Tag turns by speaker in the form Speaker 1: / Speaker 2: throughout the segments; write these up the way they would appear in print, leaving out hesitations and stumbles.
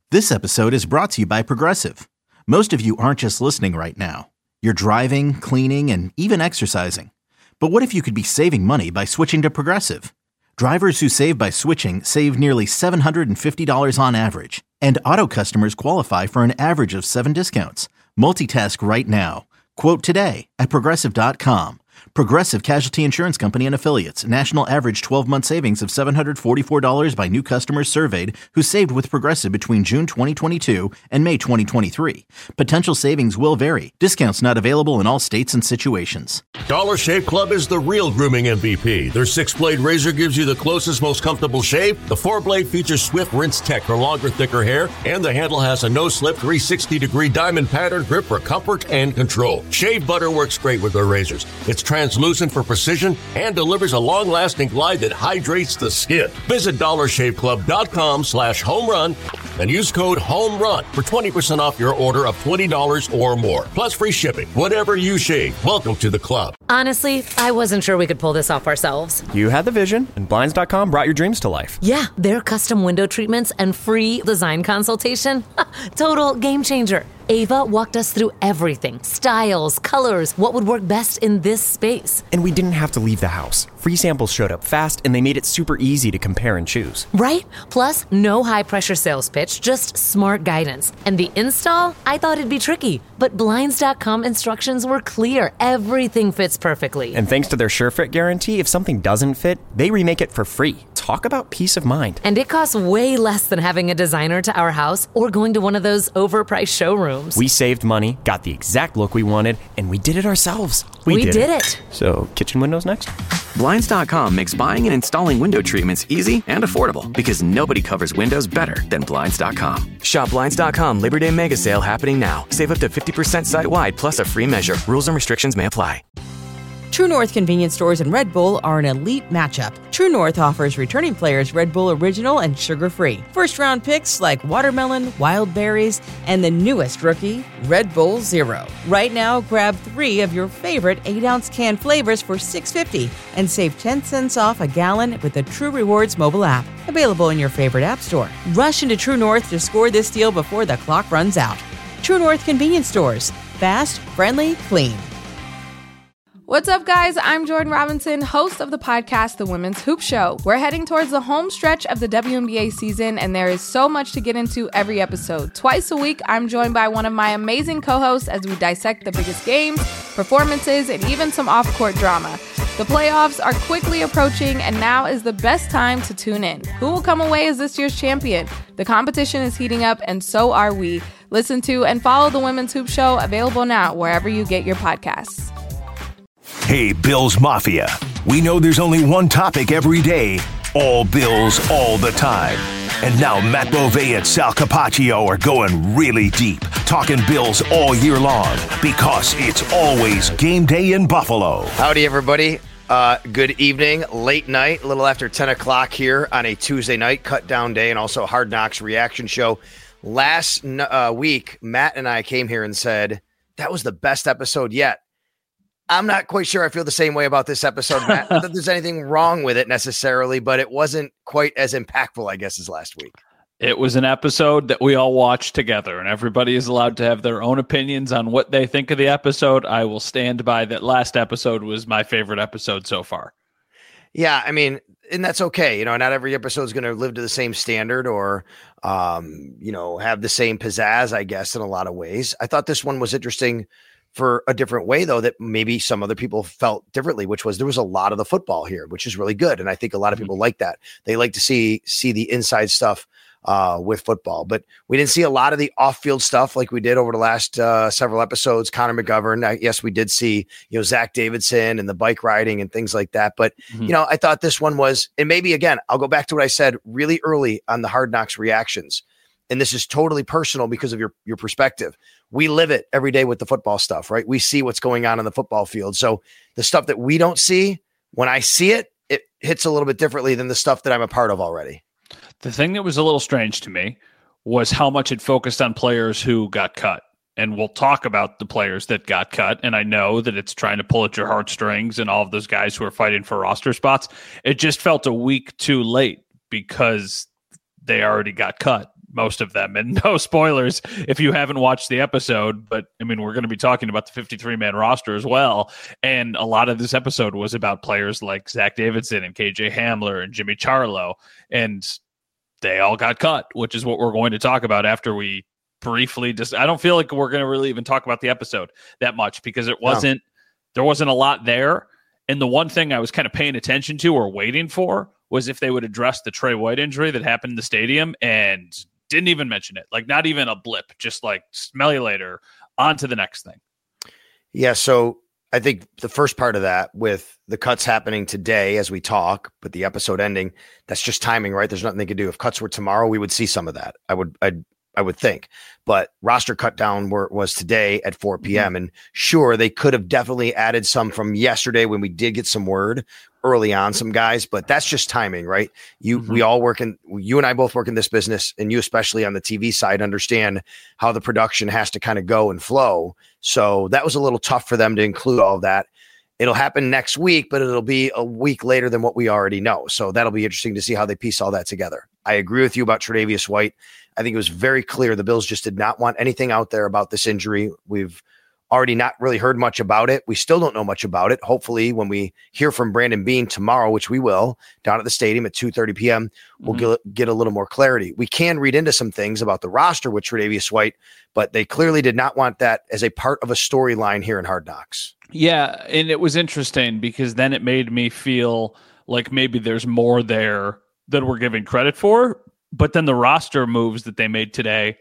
Speaker 1: This episode is brought to you by Progressive. Most of you aren't just listening right now. You're driving, cleaning, and even exercising. But what if you could be saving money by switching to Progressive? Drivers who save by switching save nearly $750 on average. And auto customers qualify for an average of 7 discounts. Multitask right now. Quote today at Progressive.com. Progressive Casualty Insurance Company and Affiliates. National average 12-month savings of $744 by new customers surveyed who saved with Progressive between June 2022 and May 2023. Potential savings will vary. Discounts not available in all states and situations.
Speaker 2: Dollar Shave Club is the real grooming MVP. Their 6-blade razor gives you the closest, most comfortable shave. The 4-blade features swift rinse tech for longer, thicker hair. And the handle has a no-slip 360-degree diamond pattern grip for comfort and control. Shave butter works great with their razors. It's translucent for precision and delivers a long-lasting glide that hydrates the skin. Visit DollarShaveClub.com/homerun and use code HOMERUN for 20% off your order of $20 or more. Plus free shipping. Whatever you shave, welcome to the club.
Speaker 3: Honestly, I wasn't sure we could pull this off ourselves.
Speaker 4: You had the vision, and Blinds.com brought your dreams to life.
Speaker 3: Yeah, their custom window treatments and free design consultation. Total game changer. Ava walked us through everything. Styles, colors, what would work best in this space.
Speaker 4: And we didn't have to leave the house. Free samples showed up fast, and they made it super easy to compare and choose.
Speaker 3: Right? Plus, no high-pressure sales pitch, just smart guidance. And the install? I thought it'd be tricky. But Blinds.com instructions were clear. Everything fits perfectly.
Speaker 4: And thanks to their SureFit guarantee, if something doesn't fit, they remake it for free. Talk about peace of mind.
Speaker 3: And it costs way less than having a designer to our house or going to one of those overpriced showrooms.
Speaker 4: We saved money, got the exact look we wanted, and we did it ourselves.
Speaker 3: We did it.
Speaker 4: So, kitchen windows next?
Speaker 5: Blinds.com makes buying and installing window treatments easy and affordable because nobody covers windows better than Blinds.com. Shop Blinds.com Labor Day Mega Sale happening now. Save up to 50% site-wide plus a free measure. Rules and restrictions may apply.
Speaker 6: True North convenience stores and Red Bull are an elite matchup. True North offers returning players Red Bull Original and sugar-free. First-round picks like watermelon, wild berries, and the newest rookie, Red Bull Zero. Right now, grab 3 of your favorite 8-ounce can flavors for $6.50 and save 10 cents off a gallon with the True Rewards mobile app. Available in your favorite app store. Rush into True North to score this deal before the clock runs out. True North convenience stores. Fast, friendly, clean.
Speaker 7: What's up, guys? I'm Jordan Robinson, host of the podcast, The Women's Hoop Show. We're heading towards the home stretch of the WNBA season, and there is so much to get into every episode. Twice a week, I'm joined by one of my amazing co-hosts as we dissect the biggest games, performances, and even some off-court drama. The playoffs are quickly approaching, and now is the best time to tune in. Who will come away as this year's champion? The competition is heating up, and so are we. Listen to and follow The Women's Hoop Show, available now wherever you get your podcasts.
Speaker 8: Hey, Bills Mafia. We know there's only one topic every day. All Bills, all the time. And now Matt Bove and Sal Capaccio are going really deep, talking Bills all year long, because it's always game day in Buffalo.
Speaker 9: Howdy, everybody. Good evening, late night, a little after 10 o'clock here on a Tuesday night, cut down day, and also Hard Knocks reaction show. Last week, Matt and I came here and said, that was the best episode yet. I'm not quite sure I feel the same way about this episode, Matt. Not that there's anything wrong with it necessarily, but it wasn't quite as impactful, I guess, as last week.
Speaker 10: It was an episode that we all watched together, and everybody is allowed to have their own opinions on what they think of the episode. I will stand by that last episode was my favorite episode so far.
Speaker 9: Yeah, I mean, and that's okay. You know, not every episode is going to live to the same standard or, have the same pizzazz, I guess, in a lot of ways. I thought this one was interesting for a different way, though, that maybe some other people felt differently, which was there was a lot of the football here, which is really good. And I think a lot of people like that. They like to see the inside stuff with football, but we didn't see a lot of the off-field stuff like we did over the last several episodes. Connor McGovern, yes, we did see, Zach Davidson and the bike riding and things like that. But, I thought this one was, and maybe again, I'll go back to what I said really early on the Hard Knocks reactions. And this is totally personal because of your perspective. We live it every day with the football stuff, right? We see what's going on the football field. So the stuff that we don't see, when I see it, it hits a little bit differently than the stuff that I'm a part of already.
Speaker 10: The thing that was a little strange to me was how much it focused on players who got cut. And we'll talk about the players that got cut. And I know that it's trying to pull at your heartstrings and all of those guys who are fighting for roster spots. It just felt a week too late because they already got cut. most of them. And no spoilers if you haven't watched the episode, but I mean, we're going to be talking about the 53-man roster as well. And a lot of this episode was about players like Zach Davidson and KJ Hamler and Jimmy Charlo. And they all got cut, which is what we're going to talk about after we briefly I don't feel like we're going to really even talk about the episode that much because there wasn't a lot there. And the one thing I was kind of paying attention to or waiting for was if they would address the Trey White injury that happened in the stadium, and didn't even mention it. Like, not even a blip, just like, smell you later, on to the next thing.
Speaker 9: Yeah, so I think the first part of that, with the cuts happening today as we talk, but the episode ending, that's just timing, right? There's nothing they could do. If cuts were tomorrow, we would see some of that. I would think. But roster cut down was today at 4 p.m. And sure, they could have definitely added some from yesterday when we did get some word early on, some guys, but that's just timing, right? We all you and I both work in this business, and you especially on the TV side understand how the production has to kind of go and flow. So that was a little tough for them to include all of that. It'll happen next week, but it'll be a week later than what we already know. So that'll be interesting to see how they piece all that together. I agree with you about Tre'Davious White. I think it was very clear the Bills just did not want anything out there about this injury. We've already not really heard much about it. We still don't know much about it. Hopefully, when we hear from Brandon Beane tomorrow, which we will, down at the stadium at 2:30 p.m., we'll get a little more clarity. We can read into some things about the roster with Tre'Davious White, but they clearly did not want that as a part of a storyline here in Hard Knocks.
Speaker 10: Yeah, and it was interesting because then it made me feel like maybe there's more there than we're giving credit for. But then the roster moves that they made today,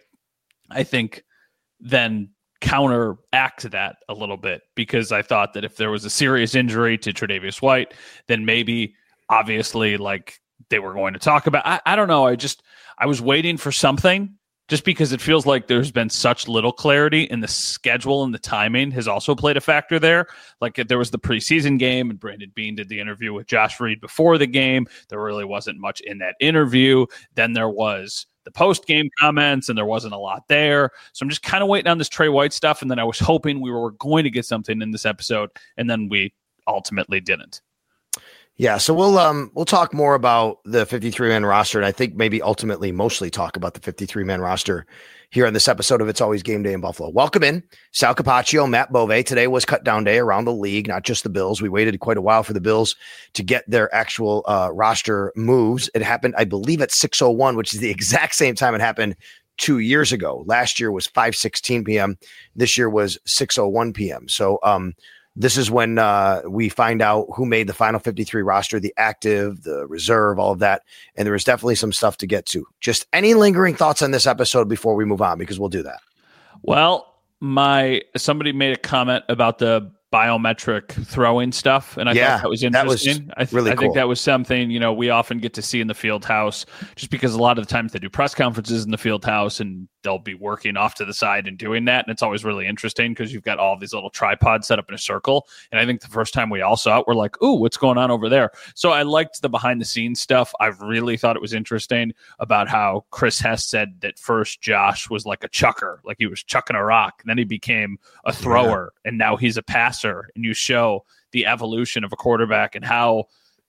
Speaker 10: I think, then counteract that a little bit, because I thought that if there was a serious injury to Tre'Davious White, then maybe obviously like they were going to talk about. I don't know. I was waiting for something, just because it feels like there's been such little clarity, and the schedule and the timing has also played a factor there. Like, there was the preseason game and Brandon Beane did the interview with Josh Reed before the game. There really wasn't much in that interview. Then there was the post-game comments, and there wasn't a lot there. So I'm just kind of waiting on this Trey White stuff. And then I was hoping we were going to get something in this episode, and then we ultimately didn't.
Speaker 9: Yeah, so we'll talk more about the 53-man roster, and I think maybe ultimately mostly talk about the 53-man roster here on this episode of It's Always Game Day in Buffalo. Welcome in, Sal Capaccio, Matt Bove. Today was cut down day around the league, not just the Bills. We waited quite a while for the Bills to get their actual roster moves. It happened, I believe, at 6:01, which is the exact same time it happened 2 years ago. Last year was 5:16 p.m. This year was 6:01 p.m. So this is when we find out who made the final 53 roster, the active, the reserve, all of that. And there is definitely some stuff to get to. Just any lingering thoughts on this episode before we move on, because we'll do that.
Speaker 10: Well, somebody made a comment about the biometric throwing stuff, and I thought that was interesting. I think that was something, we often get to see in the field house, just because a lot of the times they do press conferences in the field house, and they'll be working off to the side and doing that. And it's always really interesting because you've got all these little tripods set up in a circle. And I think the first time we all saw it, we're like, ooh, what's going on over there? So I liked the behind the scenes stuff. I really thought it was interesting about how Chris Hess said that first Josh was like a chucker, like he was chucking a rock. And then he became a thrower, and now he's a passer. And you show the evolution of a quarterback and how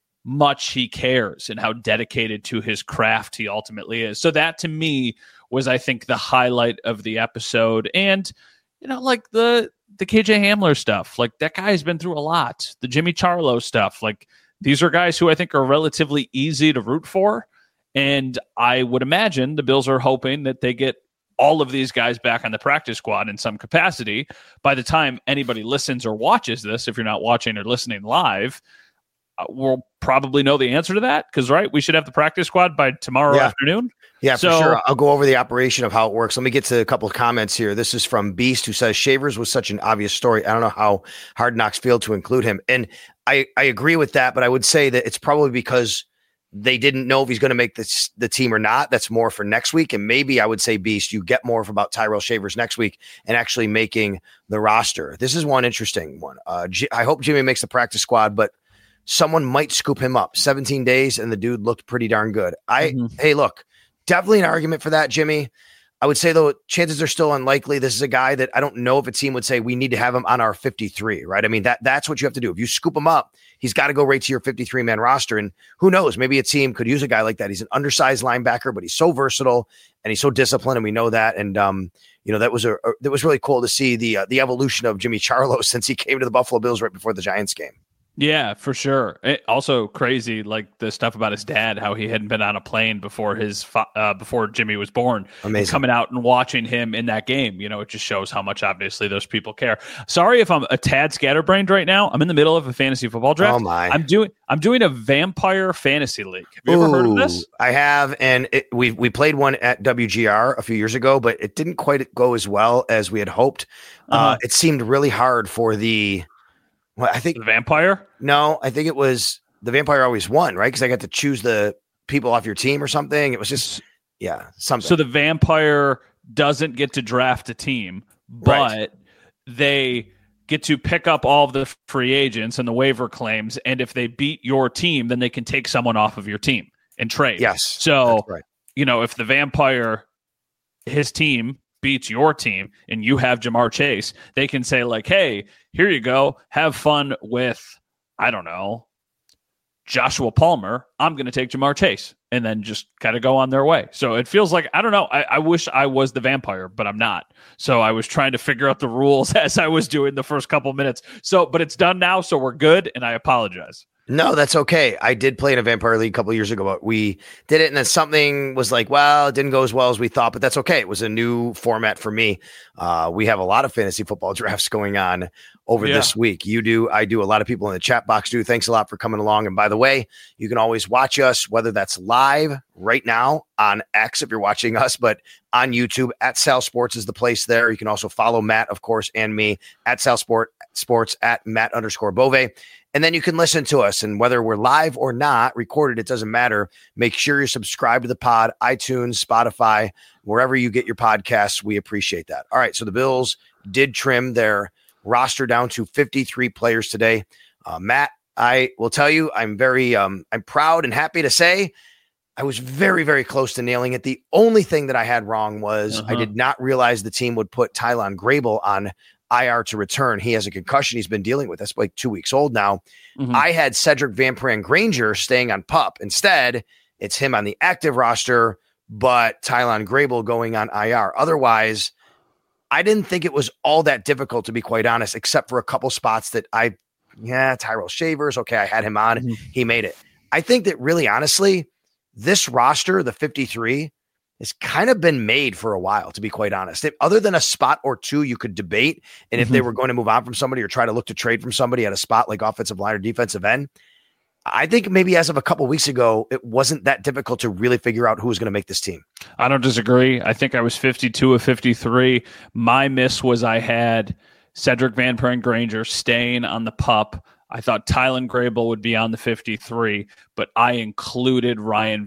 Speaker 10: much he cares and how dedicated to his craft he ultimately is. So that, to me, was, I think, the highlight of the episode. And, like the KJ Hamler stuff, like that guy has been through a lot. The Jimmy Charlo stuff, like these are guys who I think are relatively easy to root for. And I would imagine the Bills are hoping that they get all of these guys back on the practice squad in some capacity. By the time anybody listens or watches this, if you're not watching or listening live, we'll probably know the answer to that, because, right, we should have the practice squad by tomorrow afternoon.
Speaker 9: Yeah, for sure. I'll go over the operation of how it works. Let me get to a couple of comments here. This is from Beast, who says Shavers was such an obvious story. I don't know how Hard Knocks failed to include him. And I agree with that, but I would say that it's probably because they didn't know if he's going to make the team or not. That's more for next week. And maybe I would say, Beast, you get more about Tyrell Shavers next week and actually making the roster. This is one interesting one. I hope Jimmy makes the practice squad, but someone might scoop him up. 17 days, and the dude looked pretty darn good. Hey, look, definitely an argument for that, Jimmy. I would say, though, chances are still unlikely. This is a guy that I don't know if a team would say we need to have him on our 53, right? I mean, that's what you have to do. If you scoop him up, he's got to go right to your 53-man roster. And who knows, maybe a team could use a guy like that. He's an undersized linebacker, but he's so versatile. and he's so disciplined, and we know that. And that was really cool to see the evolution of Jimmy Charlo since he came to the Buffalo Bills right before the Giants game.
Speaker 10: Yeah, for sure. Also crazy, like the stuff about his dad, how he hadn't been on a plane before before Jimmy was born.
Speaker 9: Amazing.
Speaker 10: Coming out and watching him in that game, it just shows how much obviously those people care. Sorry if I'm a tad scatterbrained right now. I'm in the middle of a fantasy football draft.
Speaker 9: Oh my!
Speaker 10: I'm doing a vampire fantasy league. Have you ever heard of this?
Speaker 9: I have, and we played one at WGR a few years ago, but it didn't quite go as well as we had hoped. It seemed really hard for the. Well, I think
Speaker 10: the vampire.
Speaker 9: No, I think it was the vampire always won, right? Because I got to choose the people off your team or something. It was just something.
Speaker 10: So the vampire doesn't get to draft a team, but they get to pick up all of the free agents and the waiver claims. And if they beat your team, then they can take someone off of your team and trade.
Speaker 9: Yes.
Speaker 10: So if the vampire, his team beats your team and you have Jamar Chase, they can say like, hey, here you go. Have fun with, I don't know, Joshua Palmer. I'm going to take Jamar Chase, and then just kind of go on their way. So it feels like, I don't know. I wish I was the vampire, but I'm not. So I was trying to figure out the rules as I was doing the first couple minutes. But it's done now. So we're good. And I apologize.
Speaker 9: No, that's okay. I did play in a Vampire League a couple of years ago, but we did it, and then something was like, well, it didn't go as well as we thought, but that's okay. It was a new format for me. We have a lot of fantasy football drafts going on over this week. You do, I do, a lot of people in the chat box do. Thanks a lot for coming along. And by the way, you can always watch us, whether that's live right now on X if you're watching us, but on YouTube at Sal Sports is the place there. You can also follow Matt, of course, and me at Sal Sports at Matt_Bove. And then you can listen to us, and whether we're live or not, recorded, it doesn't matter. Make sure you're subscribed to the pod, iTunes, Spotify, wherever you get your podcasts. We appreciate that. All right, so the Bills did trim their roster down to 53 players today. Matt, I will tell you, I'm very I'm proud and happy to say I was very, very close to nailing it. The only thing that I had wrong was I did not realize the team would put Tylan Grable on IR to return. He has a concussion he's been dealing with. That's like 2 weeks old now. I had Cedric Van Pran Granger staying on PUP. Instead, it's him on the active roster, but Tylan Grable going on IR. Otherwise, I didn't think it was all that difficult, to be quite honest, except for a couple spots that Tyrell Shavers. Okay, I had him on. He made it. I think that really, honestly, this roster, the 53, has kind of been made for a while, to be quite honest. Other than a spot or two you could debate, and if they were going to move on from somebody or try to look to trade from somebody at a spot like offensive line or defensive end, I think maybe as of a couple of weeks ago, it wasn't that difficult to really figure out who was going to make this team.
Speaker 10: I don't disagree. I think I was 52 of 53. My miss was I had Cedric Van Pran Granger staying on the PUP. I thought Tylan Grable would be on the 53, but I excluded Ryan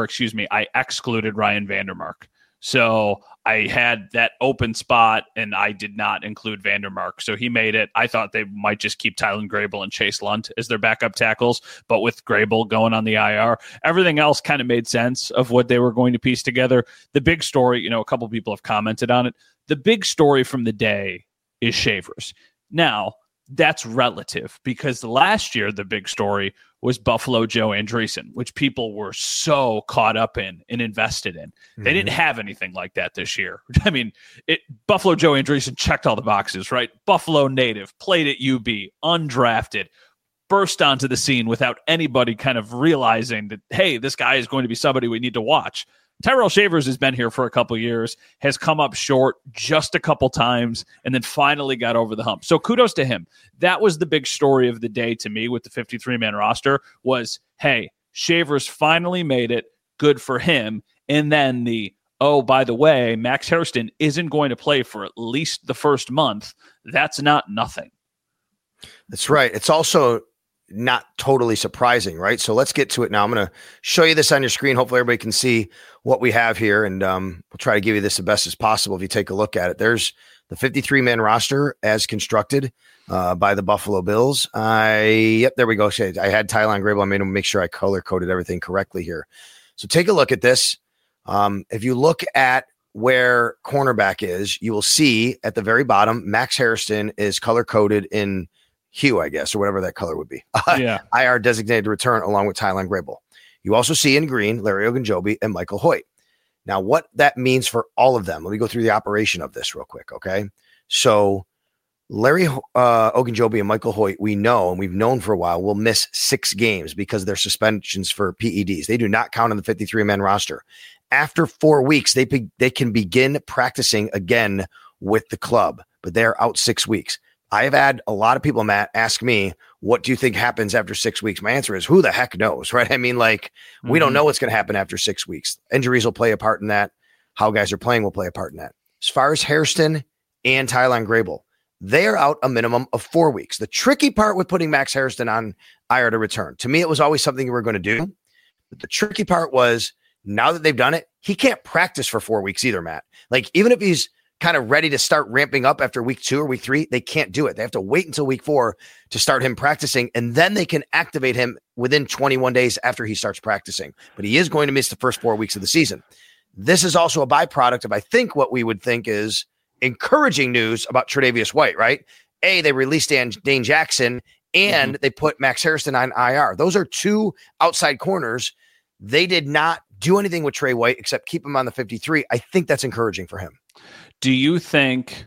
Speaker 10: Vandermark. So I had that open spot, and I did not include Vandermark. So he made it. I thought they might just keep Tylan Grable and Chase Lunt as their backup tackles, but with Grable going on the IR, everything else kind of made sense of what they were going to piece together. The big story, a couple people have commented on it. The big story from the day is Shavers. Now, that's relative, because last year the big story was Buffalo Joe Andreessen, which people were so caught up in and invested in. They didn't have anything like that this year. I mean, Buffalo Joe Andreessen checked all the boxes, right? Buffalo native, played at UB, undrafted, burst onto the scene without anybody kind of realizing that, hey, this guy is going to be somebody we need to watch. Tyrell Shavers has been here for a couple years, has come up short just a couple times, and then finally got over the hump. So kudos to him. That was the big story of the day to me with the 53-man roster was, hey, Shavers finally made it. Good for him. And then by the way, Max Hairston isn't going to play for at least the first month. That's not nothing.
Speaker 9: That's right. It's also not totally surprising, right? So let's get to it now. I'm going to show you this on your screen. Hopefully everybody can see what we have here, and we'll try to give you this the best as possible if you take a look at it. There's the 53-man roster as constructed by the Buffalo Bills. There we go. I had Tylan Grable. I made him make sure I color-coded everything correctly here. So take a look at this. If you look at where cornerback is, you will see at the very bottom, Max Hairston is color-coded in hue, I guess, or whatever that color would be. IR designated to return along with Tylan Grable. You also see in green Larry Ogunjobi and Michael Hoyt. Now, what that means for all of them, let me go through the operation of this real quick, okay? So Larry Ogunjobi and Michael Hoyt, we know, and we've known for a while, will miss 6 games because of their suspensions for PEDs. They do not count on the 53-man roster. After 4 weeks, they can begin practicing again with the club, but they're out 6 weeks. I have had a lot of people, Matt, ask me, what do you think happens after 6 weeks? My answer is, who the heck knows, right? I mean, like, we don't know what's going to happen after 6 weeks. Injuries will play a part in that. How guys are playing will play a part in that. As far as Hairston and Tylan Grable, they're out a minimum of 4 weeks. The tricky part with putting Max Hairston on IR to return, to me, it was always something we were going to do. But the tricky part was, now that they've done it, he can't practice for 4 weeks either, Matt. Like, even if he's kind of ready to start ramping up after week 2 or week 3, they can't do it. They have to wait until week 4 to start him practicing, and then they can activate him within 21 days after he starts practicing. But he is going to miss the first 4 weeks of the season. This is also a byproduct of, I think, what we would think is encouraging news about Tre'Davious White, right? They released Dane Jackson, and they put Max Hairston on IR. Those are 2 outside corners. They did not do anything with Trey White except keep him on the 53. I think that's encouraging for him.
Speaker 10: Do you think,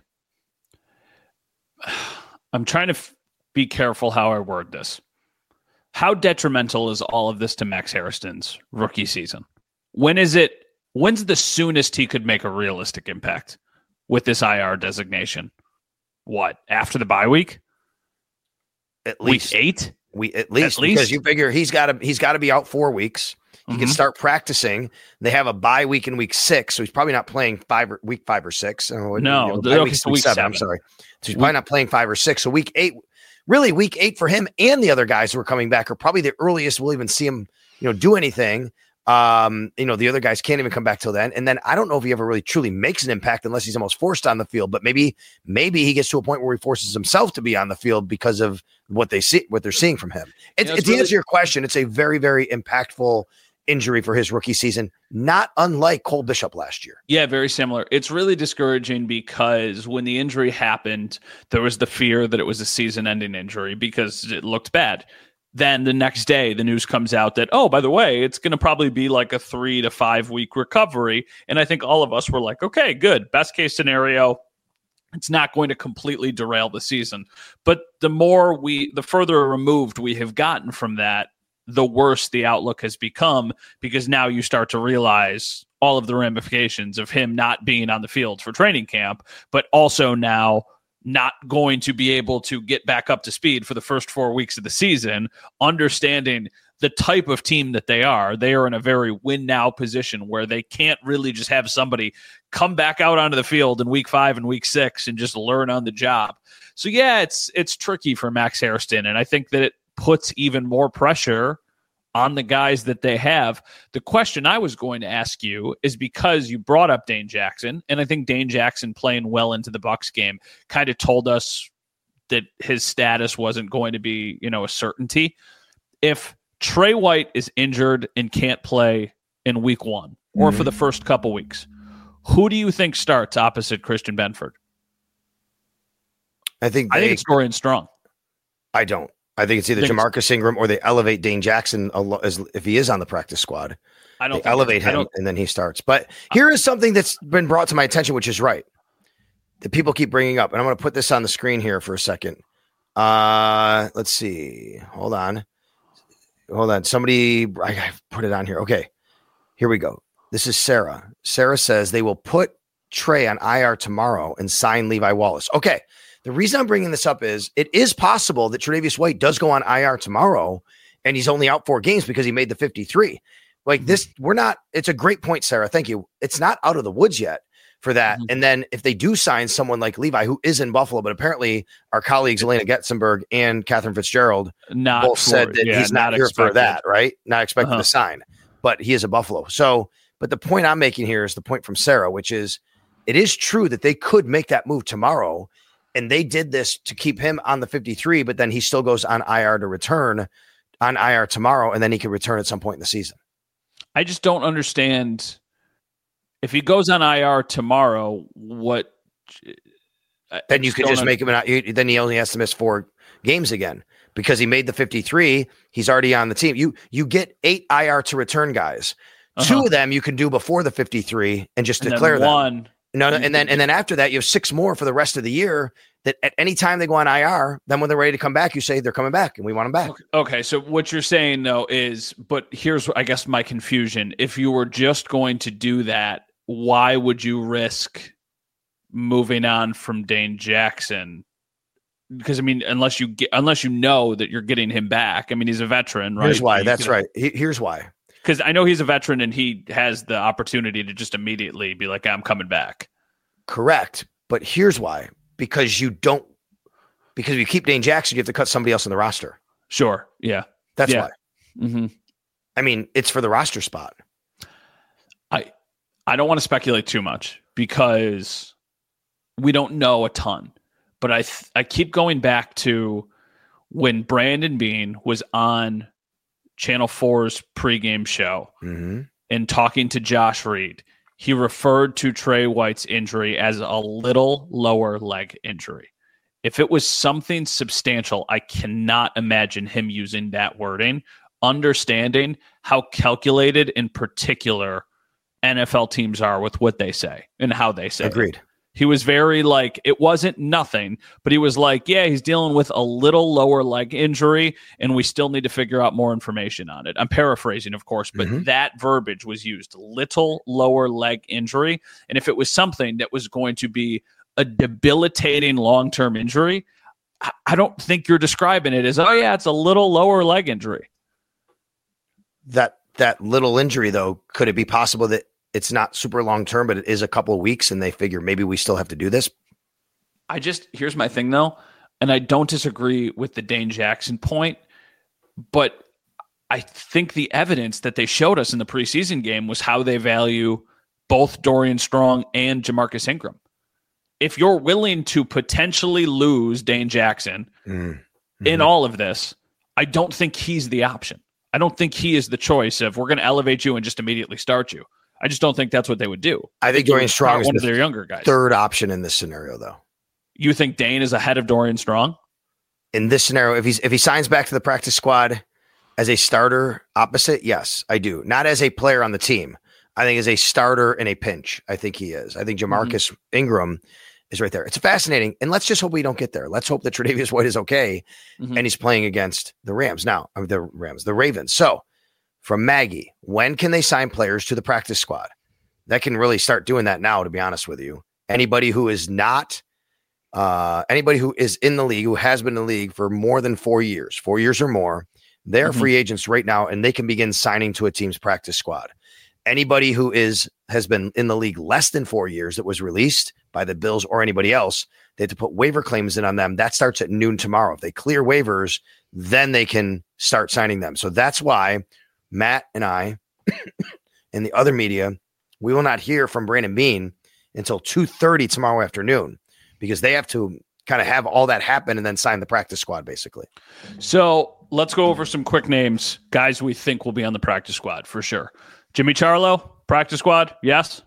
Speaker 10: I'm trying to be careful how I word this. How detrimental is all of this to Max Hairston's rookie season? When's the soonest he could make a realistic impact with this IR designation? What, after the bye week?
Speaker 9: At least
Speaker 10: week 8?
Speaker 9: At least because you figure he's got to be out 4 weeks. He can start practicing. They have a bye week in week 6, so he's probably not playing week 5 or 6.
Speaker 10: No,
Speaker 9: week 7. I'm sorry. So he's probably not playing 5 or 6. So week 8, really week 8 for him and the other guys who are coming back are probably the earliest we'll even see him, do anything. The other guys can't even come back till then. And then I don't know if he ever really truly makes an impact unless he's almost forced on the field. But maybe he gets to a point where he forces himself to be on the field because of what they're seeing from him. To answer your question, it's a very, very impactful injury for his rookie season, not unlike Cole Bishop last year.
Speaker 10: Yeah, very similar. It's really discouraging because when the injury happened, there was the fear that it was a season-ending injury because it looked bad. Then the next day, the news comes out that, oh, by the way, it's going to probably be like a 3 to 5 week recovery. And I think all of us were like, okay, good. Best case scenario, it's not going to completely derail the season. But the further removed we have gotten from that, the worse the outlook has become, because now you start to realize all of the ramifications of him not being on the field for training camp, but also now not going to be able to get back up to speed for the first 4 weeks of the season, understanding the type of team that they are. They are in a very win now position where they can't really just have somebody come back out onto the field in week 5 and week 6 and just learn on the job. So yeah, it's tricky for Max Hairston. And I think that it puts even more pressure on the guys that they have. The question I was going to ask you is, because you brought up Dane Jackson, and I think Dane Jackson playing well into the Bucks game kind of told us that his status wasn't going to be, a certainty. If Trey White is injured and can't play in week 1 or for the first couple weeks, who do you think starts opposite Christian Benford?
Speaker 9: I think
Speaker 10: it's Dorian Strong.
Speaker 9: I don't. I think it's either Jamarcus Ingram or they elevate Dane Jackson if he is on the practice squad. They elevate him and then he starts. But here is something that's been brought to my attention, which is right, that people keep bringing up. And I'm going to put this on the screen here for a second. Let's see. Hold on. Somebody, I put it on here. Okay, here we go. This is Sarah. Sarah says they will put Trey on IR tomorrow and sign Levi Wallace. Okay. The reason I'm bringing this up is it is possible that Tre'Davious White does go on IR tomorrow and he's only out 4 games because he made the 53. Like this, it's a great point, Sarah. Thank you. It's not out of the woods yet for that. And then if they do sign someone like Levi, who is in Buffalo, but apparently our colleagues, Elena Getzenberg and Catherine Fitzgerald, both said that he's not here for that, right? Not expected to sign, but he is a Buffalo. So, but the point I'm making here is the point from Sarah, which is it is true that they could make that move tomorrow. And they did this to keep him on the 53, but then he still goes on IR to return on IR tomorrow, and then he could return at some point in the season.
Speaker 10: I just don't understand. If he goes on IR tomorrow, what?
Speaker 9: Then you could just make him then he only has to miss 4 games again because he made the 53. He's already on the team. You get 8 IR to return guys. 2 of them you can do before the 53 and just declare them. And then after that, you have 6 more for the rest of the year that at any time they go on IR, then when they're ready to come back, you say they're coming back and we want them back.
Speaker 10: Okay. So what you're saying though is, but here's, I guess, my confusion. If you were just going to do that, why would you risk moving on from Dane Jackson? Because I mean, unless you know that you're getting him back, I mean, he's a veteran, right?
Speaker 9: Here's why. That's right. Here's why.
Speaker 10: Because I know he's a veteran and he has the opportunity to just immediately be like, I'm coming back.
Speaker 9: Correct. But here's why. Because if you keep Dane Jackson, you have to cut somebody else on the roster.
Speaker 10: Sure. Yeah.
Speaker 9: That's why.
Speaker 10: Mm-hmm.
Speaker 9: I mean, it's for the roster spot.
Speaker 10: I don't want to speculate too much because we don't know a ton. But I keep going back to when Brandon Beane was on Channel 4's pregame show and talking to Josh Reed. He referred to Trey White's injury as a little lower leg injury. If it was something substantial, I cannot imagine him using that wording, understanding how calculated in particular NFL teams are with what they say and how they say
Speaker 9: Agreed.
Speaker 10: It. He was very like, it wasn't nothing, but he was like, yeah, he's dealing with a little lower leg injury, and we still need to figure out more information on it. I'm paraphrasing, of course, but that verbiage was used, little lower leg injury. And if it was something that was going to be a debilitating long-term injury, I don't think you're describing it as, oh yeah, it's a little lower leg injury.
Speaker 9: That little injury, though, could it be possible that it's not super long term, but it is a couple of weeks and they figure maybe we still have to do this?
Speaker 10: Here's my thing though. And I don't disagree with the Dane Jackson point, but I think the evidence that they showed us in the preseason game was how they value both Dorian Strong and Jamarcus Ingram. If you're willing to potentially lose Dane Jackson in all of this, I don't think he's the option. I don't think he is the choice of we're going to elevate you and just immediately start you. I just don't think that's what they would do.
Speaker 9: I think Dorian Strong is
Speaker 10: one of their younger guys.
Speaker 9: Third option in this scenario, though.
Speaker 10: You think Dane is ahead of Dorian Strong?
Speaker 9: In this scenario, if he signs back to the practice squad as a starter opposite, yes, I do. Not as a player on the team. I think as a starter in a pinch, I think he is. I think Jamarcus Ingram is right there. It's fascinating. And let's just hope we don't get there. Let's hope that Tre'Davious White is okay and he's playing against the Ravens. The Ravens. So, from Maggie, when can they sign players to the practice squad? That can really start doing that now, to be honest with you. Anybody who is not, anybody who is in the league, who has been in the league for more than 4 years or more, they're free agents right now, and they can begin signing to a team's practice squad. Anybody who has been in the league less than 4 years that was released by the Bills or anybody else, they have to put waiver claims in on them. That starts at noon tomorrow. If they clear waivers, then they can start signing them. So that's why Matt and I and the other media, we will not hear from Brandon Beane until 2:30 tomorrow afternoon because they have to kind of have all that happen and then sign the practice squad, basically.
Speaker 10: So let's go over some quick names, guys we think will be on the practice squad for sure. Jimmy Charlo, practice squad, yes?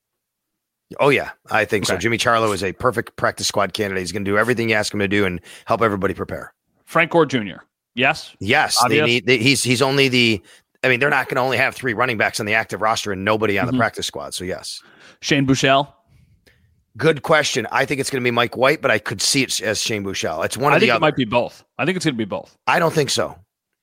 Speaker 9: Oh, yeah, I think so. Jimmy Charlo is a perfect practice squad candidate. He's going to do everything you ask him to do and help everybody prepare.
Speaker 10: Frank Gore Jr., yes?
Speaker 9: Yes, he's only the – I mean, they're not going to only have 3 running backs on the active roster and nobody on the practice squad. So, yes.
Speaker 10: Shane Buechele?
Speaker 9: Good question. I think it's going to be Mike White, but I could see it as Shane Buechele. It's one of the other.
Speaker 10: I think it might be both. I think it's going to be both.
Speaker 9: I don't think so.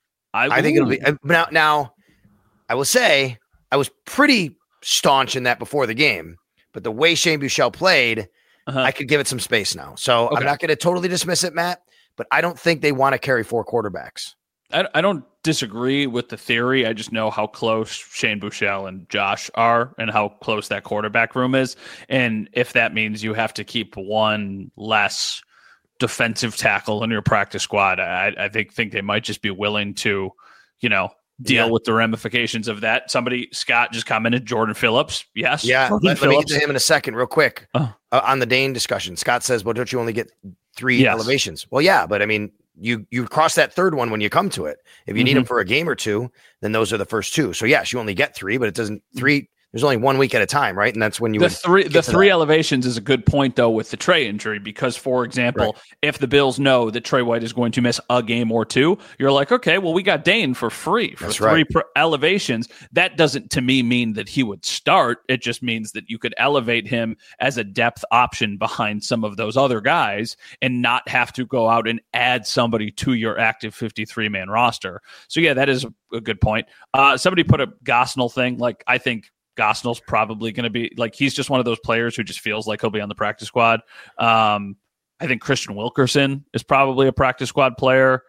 Speaker 9: I think it'll be now, I will say I was pretty staunch in that before the game, but the way Shane Buechele played, I could give it some space now. So I'm not going to totally dismiss it, Matt, but I don't think they want to carry 4 quarterbacks.
Speaker 10: I don't disagree with the theory. I just know how close Shane Buechele and Josh are and how close that quarterback room is. And if that means you have to keep one less defensive tackle in your practice squad, I think they might just be willing to, deal with the ramifications of that. Scott just commented, Jordan Phillips. Yes.
Speaker 9: Yeah. Let me get to him in a second real quick on the Dane discussion. Scott says, well, don't you only get 3 elevations? Well, yeah, but I mean, you cross that third one when you come to it. If you need them for a game or 2, then those are the first 2. So yes, you only get 3, but it doesn't 3. there's only 1 week at a time, right? And that's when you
Speaker 10: the three elevations is a good point though with the Trey injury, because for example, if the Bills know that Trey White is going to miss a game or two, you're like, okay, well, we got Dane for free for three elevations. That doesn't to me mean that he would start. It just means that you could elevate him as a depth option behind some of those other guys and not have to go out and add somebody to your active 53-man roster. So yeah, that is a good point. Somebody put a Gosnell thing. Like, I think Gosnell's probably going to be like, he's just one of those players who just feels like he'll be on the practice squad. I think Christian Wilkerson is probably a practice squad player.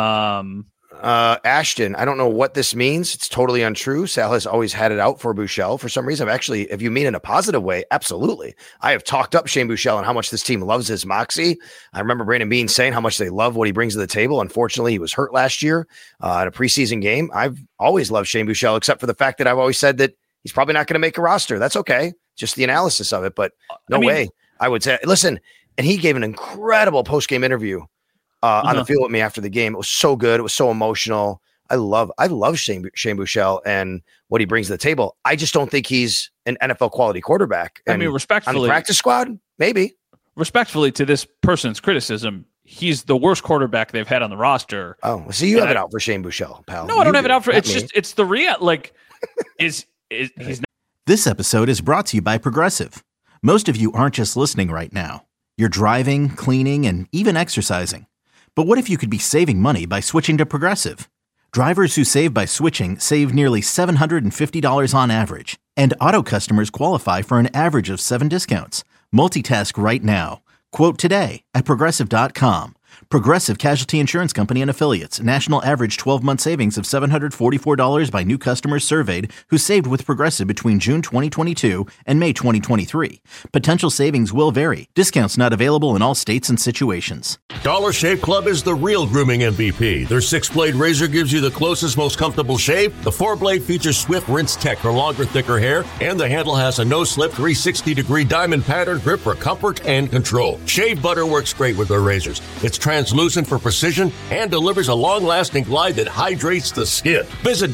Speaker 9: Ashton, I don't know what this means. It's totally untrue. Sal has always had it out for Buechele. For some reason, if you mean in a positive way, absolutely. I have talked up Shane Buechele and how much this team loves his moxie. I remember Brandon Beane saying how much they love what he brings to the table. Unfortunately, he was hurt last year at a preseason game. I've always loved Shane Buechele, except for the fact that I've always said that he's probably not going to make a roster. That's okay. Just the analysis of it, but no way. I would say, listen, and he gave an incredible post-game interview on the field with me after the game. It was so good. It was so emotional. I love Shane Buechele and what he brings to the table. I just don't think he's an NFL quality quarterback. And
Speaker 10: respectfully,
Speaker 9: on the practice squad, maybe.
Speaker 10: Respectfully to this person's criticism, he's the worst quarterback they've had on the roster.
Speaker 9: Oh, so you have it out for Shane Buechele, pal.
Speaker 10: No, I don't have it out for. It's the real. Like, he's not.
Speaker 1: This episode is brought to you by Progressive. Most of you aren't just listening right now. You're driving, cleaning, and even exercising. But what if you could be saving money by switching to Progressive? Drivers who save by switching save nearly $750 on average. And auto customers qualify for an average of 7 discounts. Multitask right now. Quote today at Progressive.com. Progressive Casualty Insurance Company and Affiliates. National average 12-month savings of $744 by new customers surveyed who saved with Progressive between June 2022 and May 2023. Potential savings will vary. Discounts not available in all states and situations.
Speaker 2: Dollar Shave Club is the real grooming MVP. Their 6-blade razor gives you the closest, most comfortable shave. The 4-blade features Swift Rinse Tech for longer, thicker hair, and the handle has a no-slip 360-degree diamond pattern grip for comfort and control. Shave butter works great with their razors. It's translucent for precision and delivers a long-lasting glide that hydrates the skin. Visit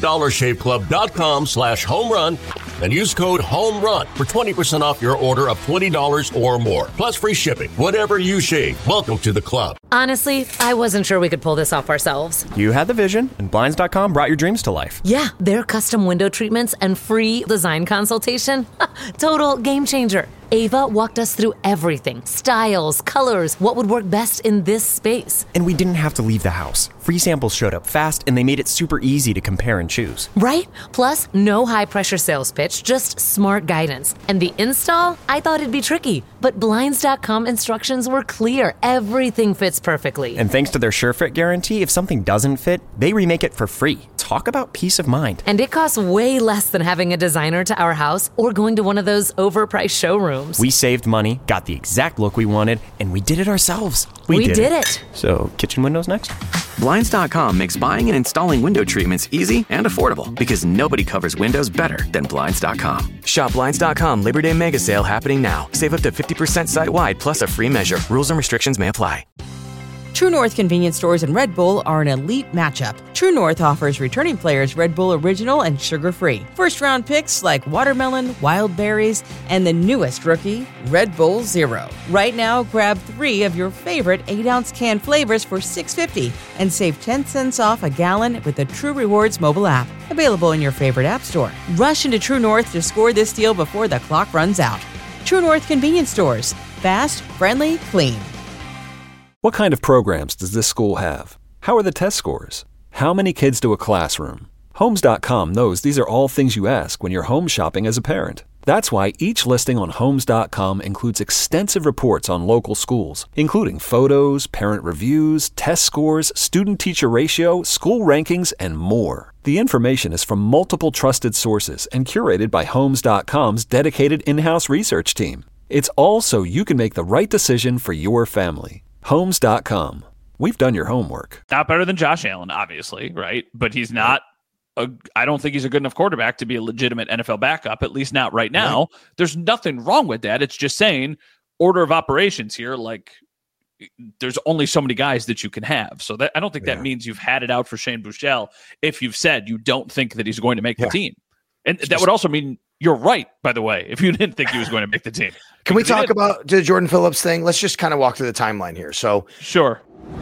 Speaker 2: dollarshaveclub.com/homerun and use code HOMERUN for 20% off your order of $20 or more. Plus free shipping. Whatever you shave, welcome to the club.
Speaker 3: Honestly, I wasn't sure we could pull this off ourselves.
Speaker 4: You had the vision, and Blinds.com brought your dreams to life.
Speaker 3: Yeah, their custom window treatments and free design consultation. Total game changer. Ava walked us through everything. Styles, colors, what would work best in this space.
Speaker 4: And we didn't have to leave the house. Free samples showed up fast, and they made it super easy to compare and choose.
Speaker 3: Right? Plus, no high-pressure sales pitch, just smart guidance. And the install? I thought it'd be tricky, but Blinds.com instructions were clear. Everything fits perfectly.
Speaker 4: And thanks to their SureFit guarantee, if something doesn't fit, they remake it for free. Talk about peace of mind.
Speaker 3: And it costs way less than having a designer to our house or going to one of those overpriced showrooms.
Speaker 4: We saved money, got the exact look we wanted, and we did it ourselves.
Speaker 3: We did it.
Speaker 4: So, kitchen windows next?
Speaker 5: Blinds.com makes buying and installing window treatments easy and affordable because nobody covers windows better than Blinds.com. Shop Blinds.com Labor Day Mega Sale happening now. Save up to 50% site-wide plus a free measure. Rules and restrictions may apply.
Speaker 6: True North convenience stores and Red Bull are an elite matchup. True North offers returning players Red Bull Original and sugar-free. First-round picks like watermelon, wild berries, and the newest rookie, Red Bull Zero. Right now, grab 3 of your favorite 8-ounce can flavors for $6.50 and save 10 cents off a gallon with the True Rewards mobile app. Available in your favorite app store. Rush into True North to score this deal before the clock runs out. True North convenience stores. Fast, friendly, clean.
Speaker 11: What kind of programs does this school have? How are the test scores? How many kids to a classroom? Homes.com knows these are all things you ask when you're home shopping as a parent. That's why each listing on Homes.com includes extensive reports on local schools, including photos, parent reviews, test scores, student-teacher ratio, school rankings, and more. The information is from multiple trusted sources and curated by Homes.com's dedicated in-house research team. It's all so you can make the right decision for your family. Homes.com. We've done your homework.
Speaker 10: Not better than Josh Allen, obviously, right? But he's not. I don't think he's a good enough quarterback to be a legitimate NFL backup, at least not right now. Right. There's nothing wrong with that. It's just saying order of operations here. Like, there's only so many guys that you can have. So that I don't think that means you've had it out for Shane Buechele if you've said you don't think that he's going to make the team. And that would also mean You're right, by the way, if you didn't think he was going to make the team.
Speaker 9: Can we talk about the Jordan Phillips thing? Let's just kind of walk through the timeline here. So,
Speaker 10: sure.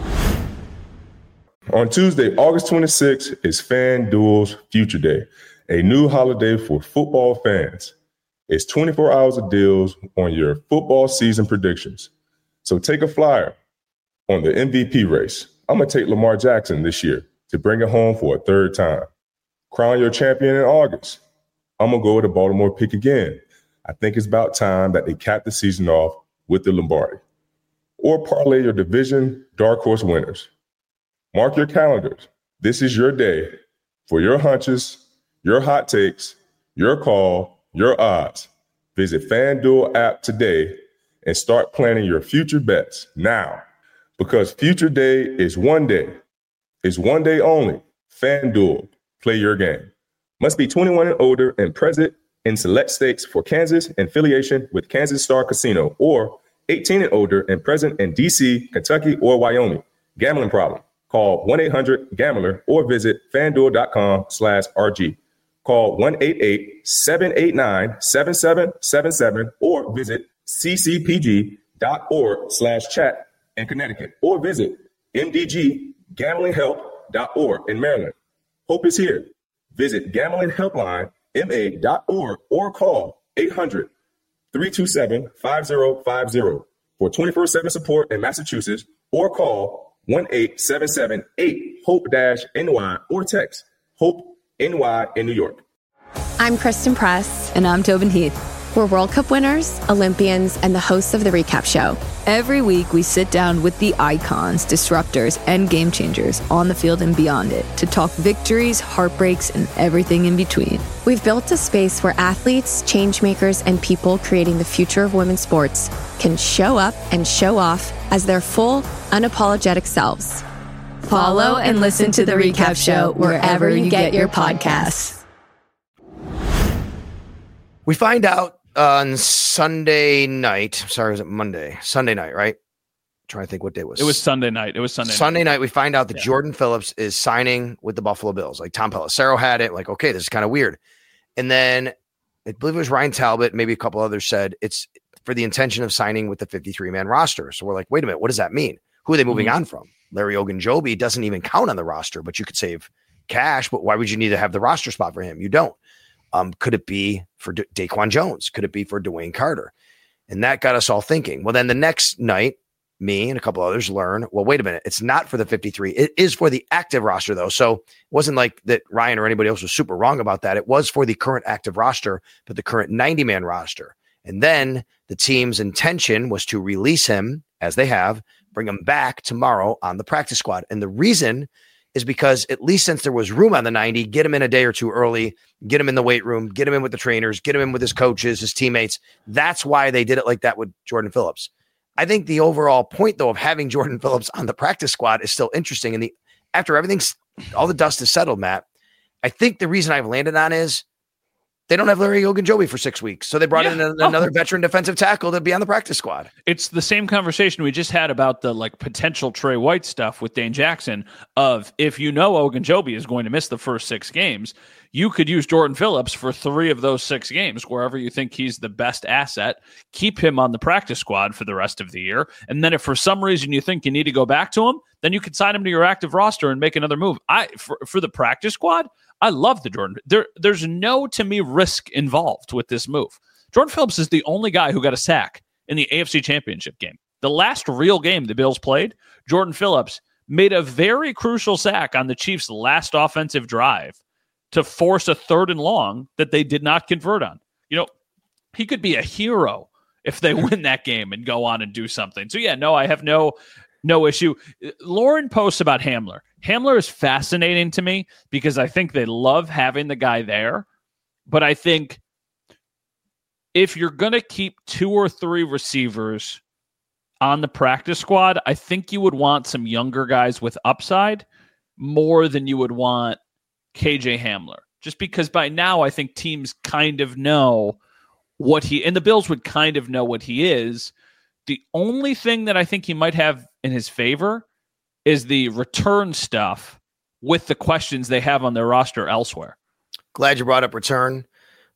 Speaker 12: On Tuesday, August 26th is FanDuel's Future Day, a new holiday for football fans. It's 24 hours of deals on your football season predictions. So take a flyer on the MVP race. I'm going to take Lamar Jackson this year to bring it home for a third time. Crown your champion in August. I'm going to go with the Baltimore pick again. I think it's about time that they cap the season off with the Lombardi. Or parlay your division dark horse winners. Mark your calendars. This is your day for your hunches, your hot takes, your call, your odds. Visit FanDuel app today and start planning your future bets now. Because Future Day is one day. It's one day only. FanDuel. Play your game. Must be 21 and older and present in select states for Kansas and affiliation with Kansas Star Casino, or 18 and older and present in D.C., Kentucky, or Wyoming. Gambling problem? Call 1-800-GAMBLER or visit FanDuel.com/RG. Call 1-888-789-7777 or visit ccpg.org/chat in Connecticut, or visit mdggamblinghelp.org in Maryland. Hope is here. Visit gamblinghelplinema.org or call 800-327-5050 for 24/7 support in Massachusetts, or call 1-877-8-HOPE-NY or text HOPE-NY in New York.
Speaker 13: I'm Kristen Press.
Speaker 14: And I'm Tobin Heath.
Speaker 13: We're World Cup winners, Olympians, and the hosts of The Recap Show.
Speaker 14: Every week, we sit down with the icons, disruptors, and game changers on the field and beyond it to talk victories, heartbreaks, and everything in between.
Speaker 13: We've built a space where athletes, changemakers, and people creating the future of women's sports can show up and show off as their full, unapologetic selves.
Speaker 14: Follow and listen to The Recap Show wherever you get your podcasts.
Speaker 9: We find out on Sunday night. Sorry, was it Monday? Sunday night, right? I'm trying to think what day it was.
Speaker 10: It was Sunday night.
Speaker 9: Sunday night, we find out that Jordan Phillips is signing with the Buffalo Bills. Like, Tom Pelissero had it. Like, okay, this is kind of weird. And then I believe it was Ryan Talbot, maybe a couple others said it's for the intention of signing with the 53-man roster. So we're like, wait a minute, what does that mean? Who are they moving on from? Larry Ogunjobi doesn't even count on the roster, but you could save cash. But why would you need to have the roster spot for him? You don't. Could it be for Daquan Jones? Could it be for Dwayne Carter? And that got us all thinking. Well, then the next night, me and a couple others learn, well, wait a minute. It's not for the 53. It is for the active roster, though. So it wasn't like that Ryan or anybody else was super wrong about that. It was for the current active roster, but the current 90-man roster. And then the team's intention was to release him, as they have, bring him back tomorrow on the practice squad. And the reason is because, at least since there was room on the 90, get him in a day or two early, get him in the weight room, get him in with the trainers, get him in with his coaches, his teammates. That's why they did it like that with Jordan Phillips. I think the overall point, though, of having Jordan Phillips on the practice squad is still interesting. And after everything's, all the dust is settled, Matt, I think the reason I've landed on is they don't have Larry Ogunjobi for 6 weeks. So they brought in another veteran defensive tackle to be on the practice squad.
Speaker 10: It's the same conversation we just had about the potential Trey White stuff with Dane Jackson of, if you know Ogunjobi is going to miss the first 6 games, you could use Jordan Phillips for 3 of those 6 games, wherever you think he's the best asset. Keep him on the practice squad for the rest of the year. And then if for some reason you think you need to go back to him, then you can sign him to your active roster and make another move. For the practice squad, I love the Jordan. There's no, to me, risk involved with this move. Jordan Phillips is the only guy who got a sack in the AFC Championship game. The last real game the Bills played, Jordan Phillips made a very crucial sack on the Chiefs' last offensive drive to force a 3rd and long that they did not convert on. You know, he could be a hero if they win that game and go on and do something. So, yeah, no, I have no issue. Lauren posts about Hamler. Hamler is fascinating to me because I think they love having the guy there. But I think if you're going to keep 2 or 3 receivers on the practice squad, I think you would want some younger guys with upside more than you would want KJ Hamler. Just because by now I think teams kind of know what and the Bills would kind of know what he is. The only thing that I think he might have in his favor is the return stuff with the questions they have on their roster elsewhere.
Speaker 9: Glad you brought up return.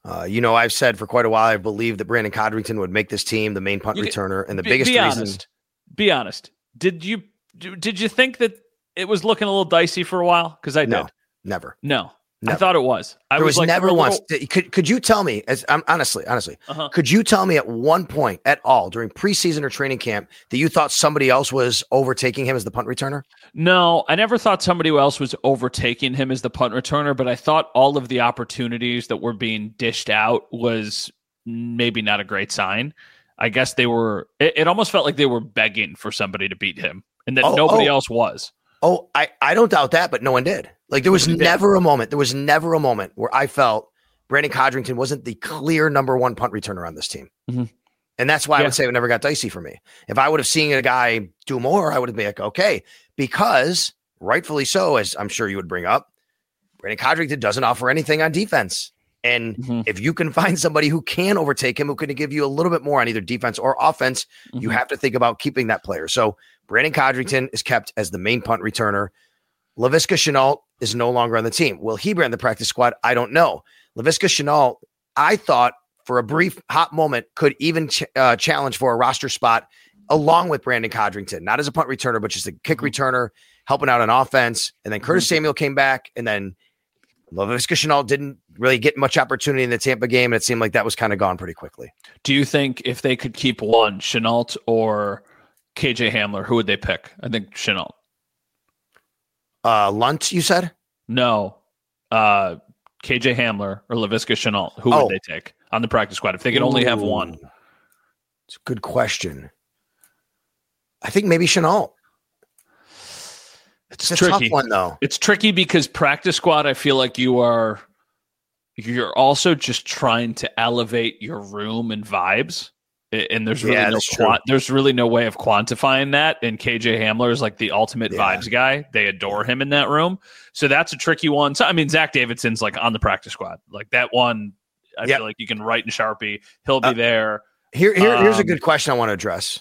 Speaker 9: I've said for quite a while, I believe that Brandon Codrington would make this team the main punt returner. And the biggest reason.
Speaker 10: Be honest. Did you think that it was looking a little dicey for a while? Because I did.
Speaker 9: No, never.
Speaker 10: No. Never. I thought it was.
Speaker 9: There was like never once. Could you tell me, honestly, could you tell me at one point at all during preseason or training camp that you thought somebody else was overtaking him as the punt returner?
Speaker 10: No, I never thought somebody else was overtaking him as the punt returner, but I thought all of the opportunities that were being dished out was maybe not a great sign. I guess they were, it almost felt like they were begging for somebody to beat him and that nobody else was.
Speaker 9: Oh, I don't doubt that, but no one did. Like there was never a moment where I felt Brandon Codrington wasn't the clear number one punt returner on this team.
Speaker 10: Mm-hmm.
Speaker 9: And that's why I would say it never got dicey for me. If I would have seen a guy do more, I would have been like, okay, because rightfully so, as I'm sure you would bring up, Brandon Codrington doesn't offer anything on defense. And if you can find somebody who can overtake him, who can give you a little bit more on either defense or offense, you have to think about keeping that player. So Brandon Codrington is kept as the main punt returner. Laviska Shenault is no longer on the team. Will he be on the practice squad? I don't know. Laviska Shenault, I thought for a brief hot moment could even challenge for a roster spot along with Brandon Codrington, not as a punt returner, but just a kick returner, helping out on offense. And then Curtis Samuel came back, and then Laviska Shenault didn't really get much opportunity in the Tampa game, and it seemed like that was kind of gone pretty quickly.
Speaker 10: Do you think if they could keep one, Shenault or KJ Hamler, who would they pick? I think Shenault.
Speaker 9: Lunt, you said?
Speaker 10: No. KJ Hamler or Laviska Shenault. Who would they take on the practice squad if they could only have one?
Speaker 9: It's a good question. I think maybe Shenault. It's a
Speaker 10: tricky.
Speaker 9: tough one, though.
Speaker 10: It's tricky because practice squad, I feel like you're also just trying to elevate your room and vibes. And there's really there's really no way of quantifying that. And KJ Hamler is like the ultimate vibes guy. They adore him in that room. So that's a tricky one. So, I mean, Zach Davidson's like on the practice squad. Like that one, I feel like you can write in Sharpie. He'll be there.
Speaker 9: Here's a good question I want to address.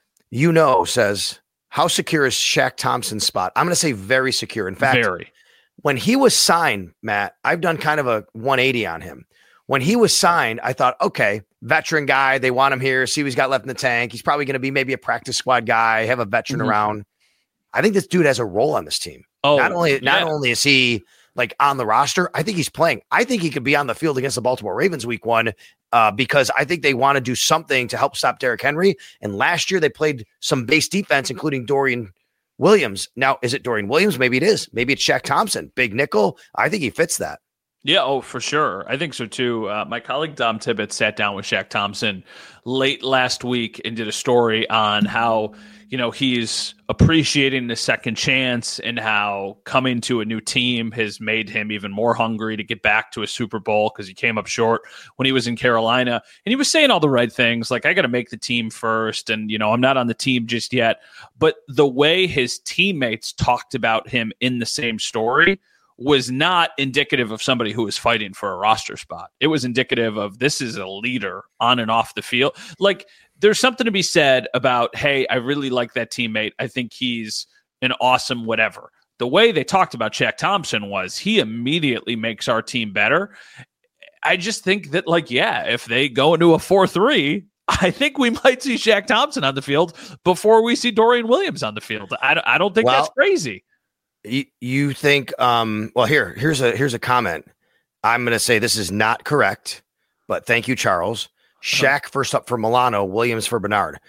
Speaker 9: Says, how secure is Shaq Thompson's spot? I'm going to say very secure. In fact, when he was signed, Matt, I've done kind of a 180 on him. When he was signed, I thought, okay, veteran guy. They want him here. See what he's got left in the tank. He's probably going to be maybe a practice squad guy, have a veteran around. I think this dude has a role on this team. Not only is he like on the roster, I think he's playing. I think he could be on the field against the Baltimore Ravens week 1 because I think they want to do something to help stop Derrick Henry. And last year they played some base defense, including Dorian Williams. Now, is it Dorian Williams? Maybe it is. Maybe it's Shaq Thompson, big nickel. I think he fits that.
Speaker 10: Yeah, for sure. I think so too. My colleague Dom Tibbetts sat down with Shaq Thompson late last week and did a story on how, he's appreciating the second chance and how coming to a new team has made him even more hungry to get back to a Super Bowl because he came up short when he was in Carolina. And he was saying all the right things, like, I got to make the team first. And, I'm not on the team just yet. But the way his teammates talked about him in the same story was not indicative of somebody who was fighting for a roster spot. It was indicative of this is a leader on and off the field. Like, there's something to be said about, hey, I really like that teammate. I think he's an awesome whatever. The way they talked about Shaq Thompson was he immediately makes our team better. I just think that, if they go into a 4-3, I think we might see Shaq Thompson on the field before we see Dorian Williams on the field. I don't think that's crazy.
Speaker 9: You think, here's a comment. I'm going to say this is not correct, but thank you, Charles. Shaq first up for Milano, Williams for Bernard.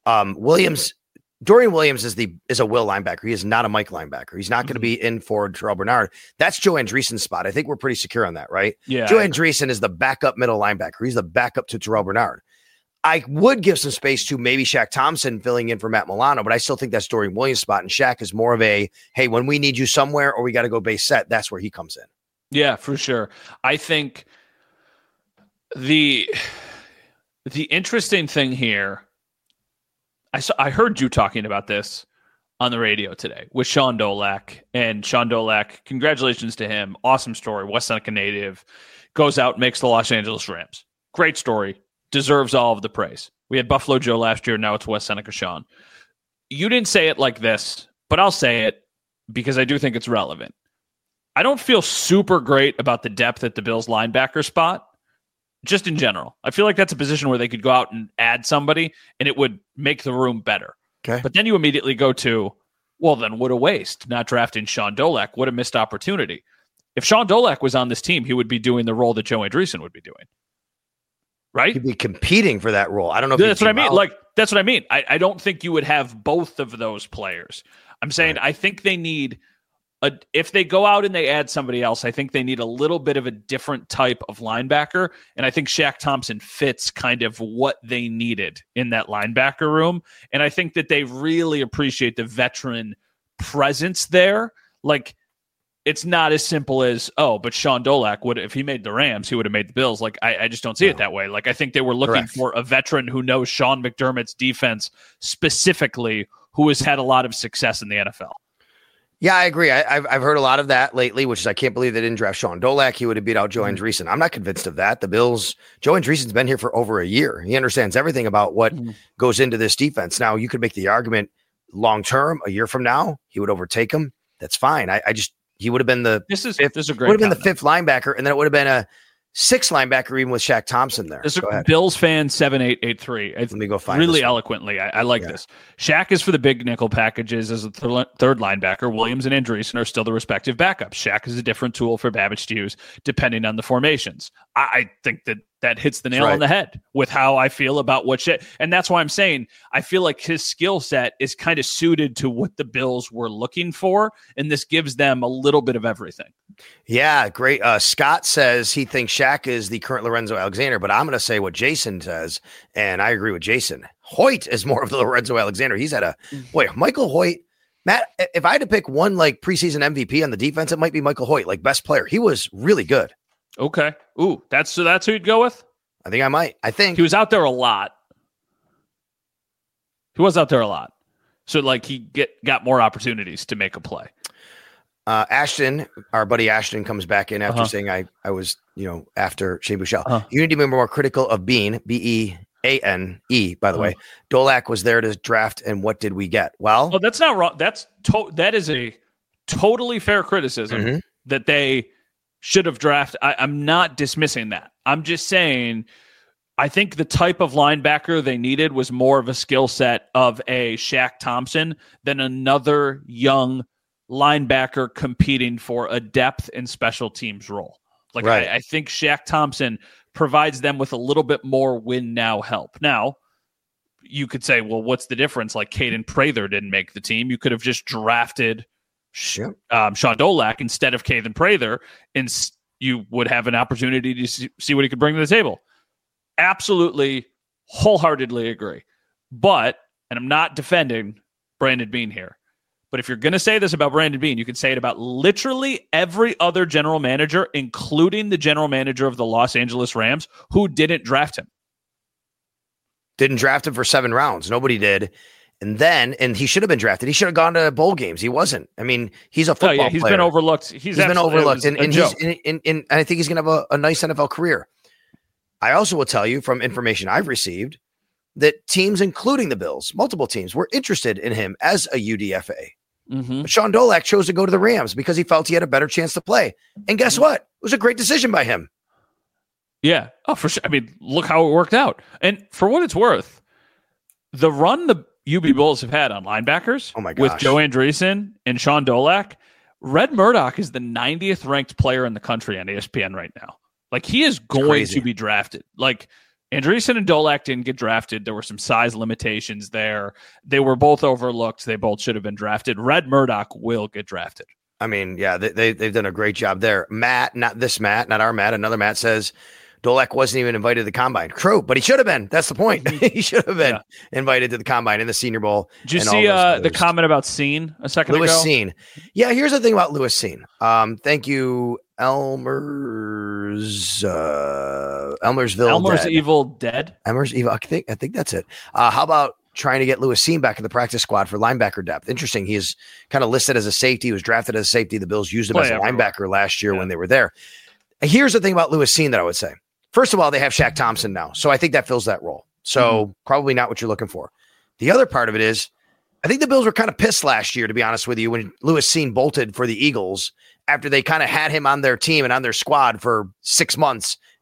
Speaker 9: Dorian Williams is a will linebacker. He is not a Mike linebacker. He's not going to be in for Terrell Bernard. That's Joe Andreessen's spot. I think we're pretty secure on that, right?
Speaker 10: Yeah.
Speaker 9: Joe Andreessen is the backup middle linebacker. He's the backup to Terrell Bernard. I would give some space to maybe Shaq Thompson filling in for Matt Milano, but I still think that's Dorian Williams' spot. And Shaq is more of a, hey, when we need you somewhere or we got to go base set, that's where he comes in.
Speaker 10: Yeah, for sure. I think the interesting thing here, I heard you talking about this on the radio today with Sean Dolak. And Sean Dolak, congratulations to him. Awesome story. West Seneca native, goes out, makes the Los Angeles Rams. Great story. Deserves all of the praise. We had Buffalo Joe last year. Now it's West Seneca Sean. You didn't say it like this, but I'll say it because I do think it's relevant. I don't feel super great about the depth at the Bills linebacker spot. just in general. I feel like that's a position where they could go out and add somebody and it would make the room better.
Speaker 9: Okay.
Speaker 10: But then you immediately go to, well, then what a waste not drafting Sean Dolak. What a missed opportunity. If Sean Dolak was on this team, he would be doing the role that Joe Andreessen would be doing. Right?
Speaker 9: He'd be competing for that role. I don't know if
Speaker 10: that's what I mean. Like, that's what I mean. I don't think you would have both of those players. I'm saying I think they need if they go out and they add somebody else, I think they need a little bit of a different type of linebacker. And I think Shaq Thompson fits kind of what they needed in that linebacker room. And I think that they really appreciate the veteran presence there. Like, it's not as simple as, but Sean Dolak would, if he made the Rams, he would have made the Bills. Like, I just don't see it that way. Like, I think they were looking for a veteran who knows Sean McDermott's defense specifically, who has had a lot of success in the NFL.
Speaker 9: Yeah, I agree. I've heard a lot of that lately, which is I can't believe they didn't draft Sean Dolak. He would have beat out Joe Andreessen. I'm not convinced of that. The Bills, Joe Andreessen's been here for over a year. He understands everything about what goes into this defense. Now, you could make the argument long term, a year from now, he would overtake him. That's fine. He would have been the fifth linebacker, and then it would have been a sixth linebacker, even with Shaq Thompson there.
Speaker 10: This is Bills fan 7883. Let
Speaker 9: me go find
Speaker 10: really eloquently. I like this. Shaq is for the big nickel packages as a third linebacker. Williams and Andreessen are still the respective backups. Shaq is a different tool for Babbage to use depending on the formations. I think that hits the nail on the head with how I feel about what Shaq. And that's why I'm saying I feel like his skill set is kind of suited to what the Bills were looking for. And this gives them a little bit of everything.
Speaker 9: Yeah, great. Scott says he thinks Shaq is the current Lorenzo Alexander, but I'm going to say what Jason says, and I agree with Jason. Hoyt is more of the Lorenzo Alexander. He's had Michael Hoyt. Matt, if I had to pick one like preseason MVP on the defense, it might be Michael Hoyt, like best player. He was really good.
Speaker 10: Okay. Ooh, that's who you'd go with?
Speaker 9: I think I might. I think
Speaker 10: he was out there a lot. So like he got more opportunities to make a play.
Speaker 9: Ashton, our buddy Ashton, comes back in after saying I was, after Shane Buechele. You need to be more critical of Beane, Beane, by the way. Dolak was there to draft, and what did we get? Well,
Speaker 10: that's not wrong. That is a totally fair criticism that they should have drafted. I'm not dismissing that. I'm just saying I think the type of linebacker they needed was more of a skill set of a Shaq Thompson than another young linebacker competing for a depth and special teams role. Like I think Shaq Thompson provides them with a little bit more win now help. Now, you could say, well, what's the difference? Like Caden Prather didn't make the team. You could have just drafted Sean Dolak instead of Caden Prather, and you would have an opportunity to see what he could bring to the table. Absolutely, wholeheartedly agree. But, and I'm not defending Brandon Beane here, but if you're going to say this about Brandon Beane, you can say it about literally every other general manager, including the general manager of the Los Angeles Rams, who didn't draft him.
Speaker 9: Didn't draft him for 7 rounds. Nobody did. And he should have been drafted. He should have gone to bowl games. He wasn't. I mean, he's a football player.
Speaker 10: He's been overlooked. He's been overlooked.
Speaker 9: And I think he's going to have a nice NFL career. I also will tell you from information I've received that teams, including the Bills, multiple teams, were interested in him as a UDFA. But Sean Dolak chose to go to the Rams because he felt he had a better chance to play. And guess what? It was a great decision by him.
Speaker 10: Yeah. Oh, for sure. I mean, look how it worked out. And for what it's worth, the run the UB Bulls have had on linebackers with Joe Andreessen and Sean Dolak, Red Murdoch is the 90th ranked player in the country on ESPN right now. Like, he is going to be drafted. Like, Andreessen and Dolak didn't get drafted. There were some size limitations there. They were both overlooked. They both should have been drafted. Red Murdoch will get drafted.
Speaker 9: I mean, yeah, they've done a great job there. Matt, not our Matt, another Matt says Dolak wasn't even invited to the Combine. True, but he should have been. That's the point. He should have been invited to the Combine in the Senior Bowl.
Speaker 10: Did you see the comment about Cine a second ago?
Speaker 9: Lewis Cine. Yeah, here's the thing about Lewis Cine. Thank you, Elmersville
Speaker 10: Evil Dead.
Speaker 9: Elmer's Evil. I think that's it. How about trying to get Lewis Cine back in the practice squad for linebacker depth? Interesting. He is kind of listed as a safety. He was drafted as a safety. The Bills used him as a linebacker last year when they were there. Here's the thing about Lewis Cine that I would say. First of all, they have Shaq Thompson now. So I think that fills that role. So probably not what you're looking for. The other part of it is, I think the Bills were kind of pissed last year, to be honest with you, when Lewis Cine bolted for the Eagles after they kind of had him on their team and on their squad for 6 months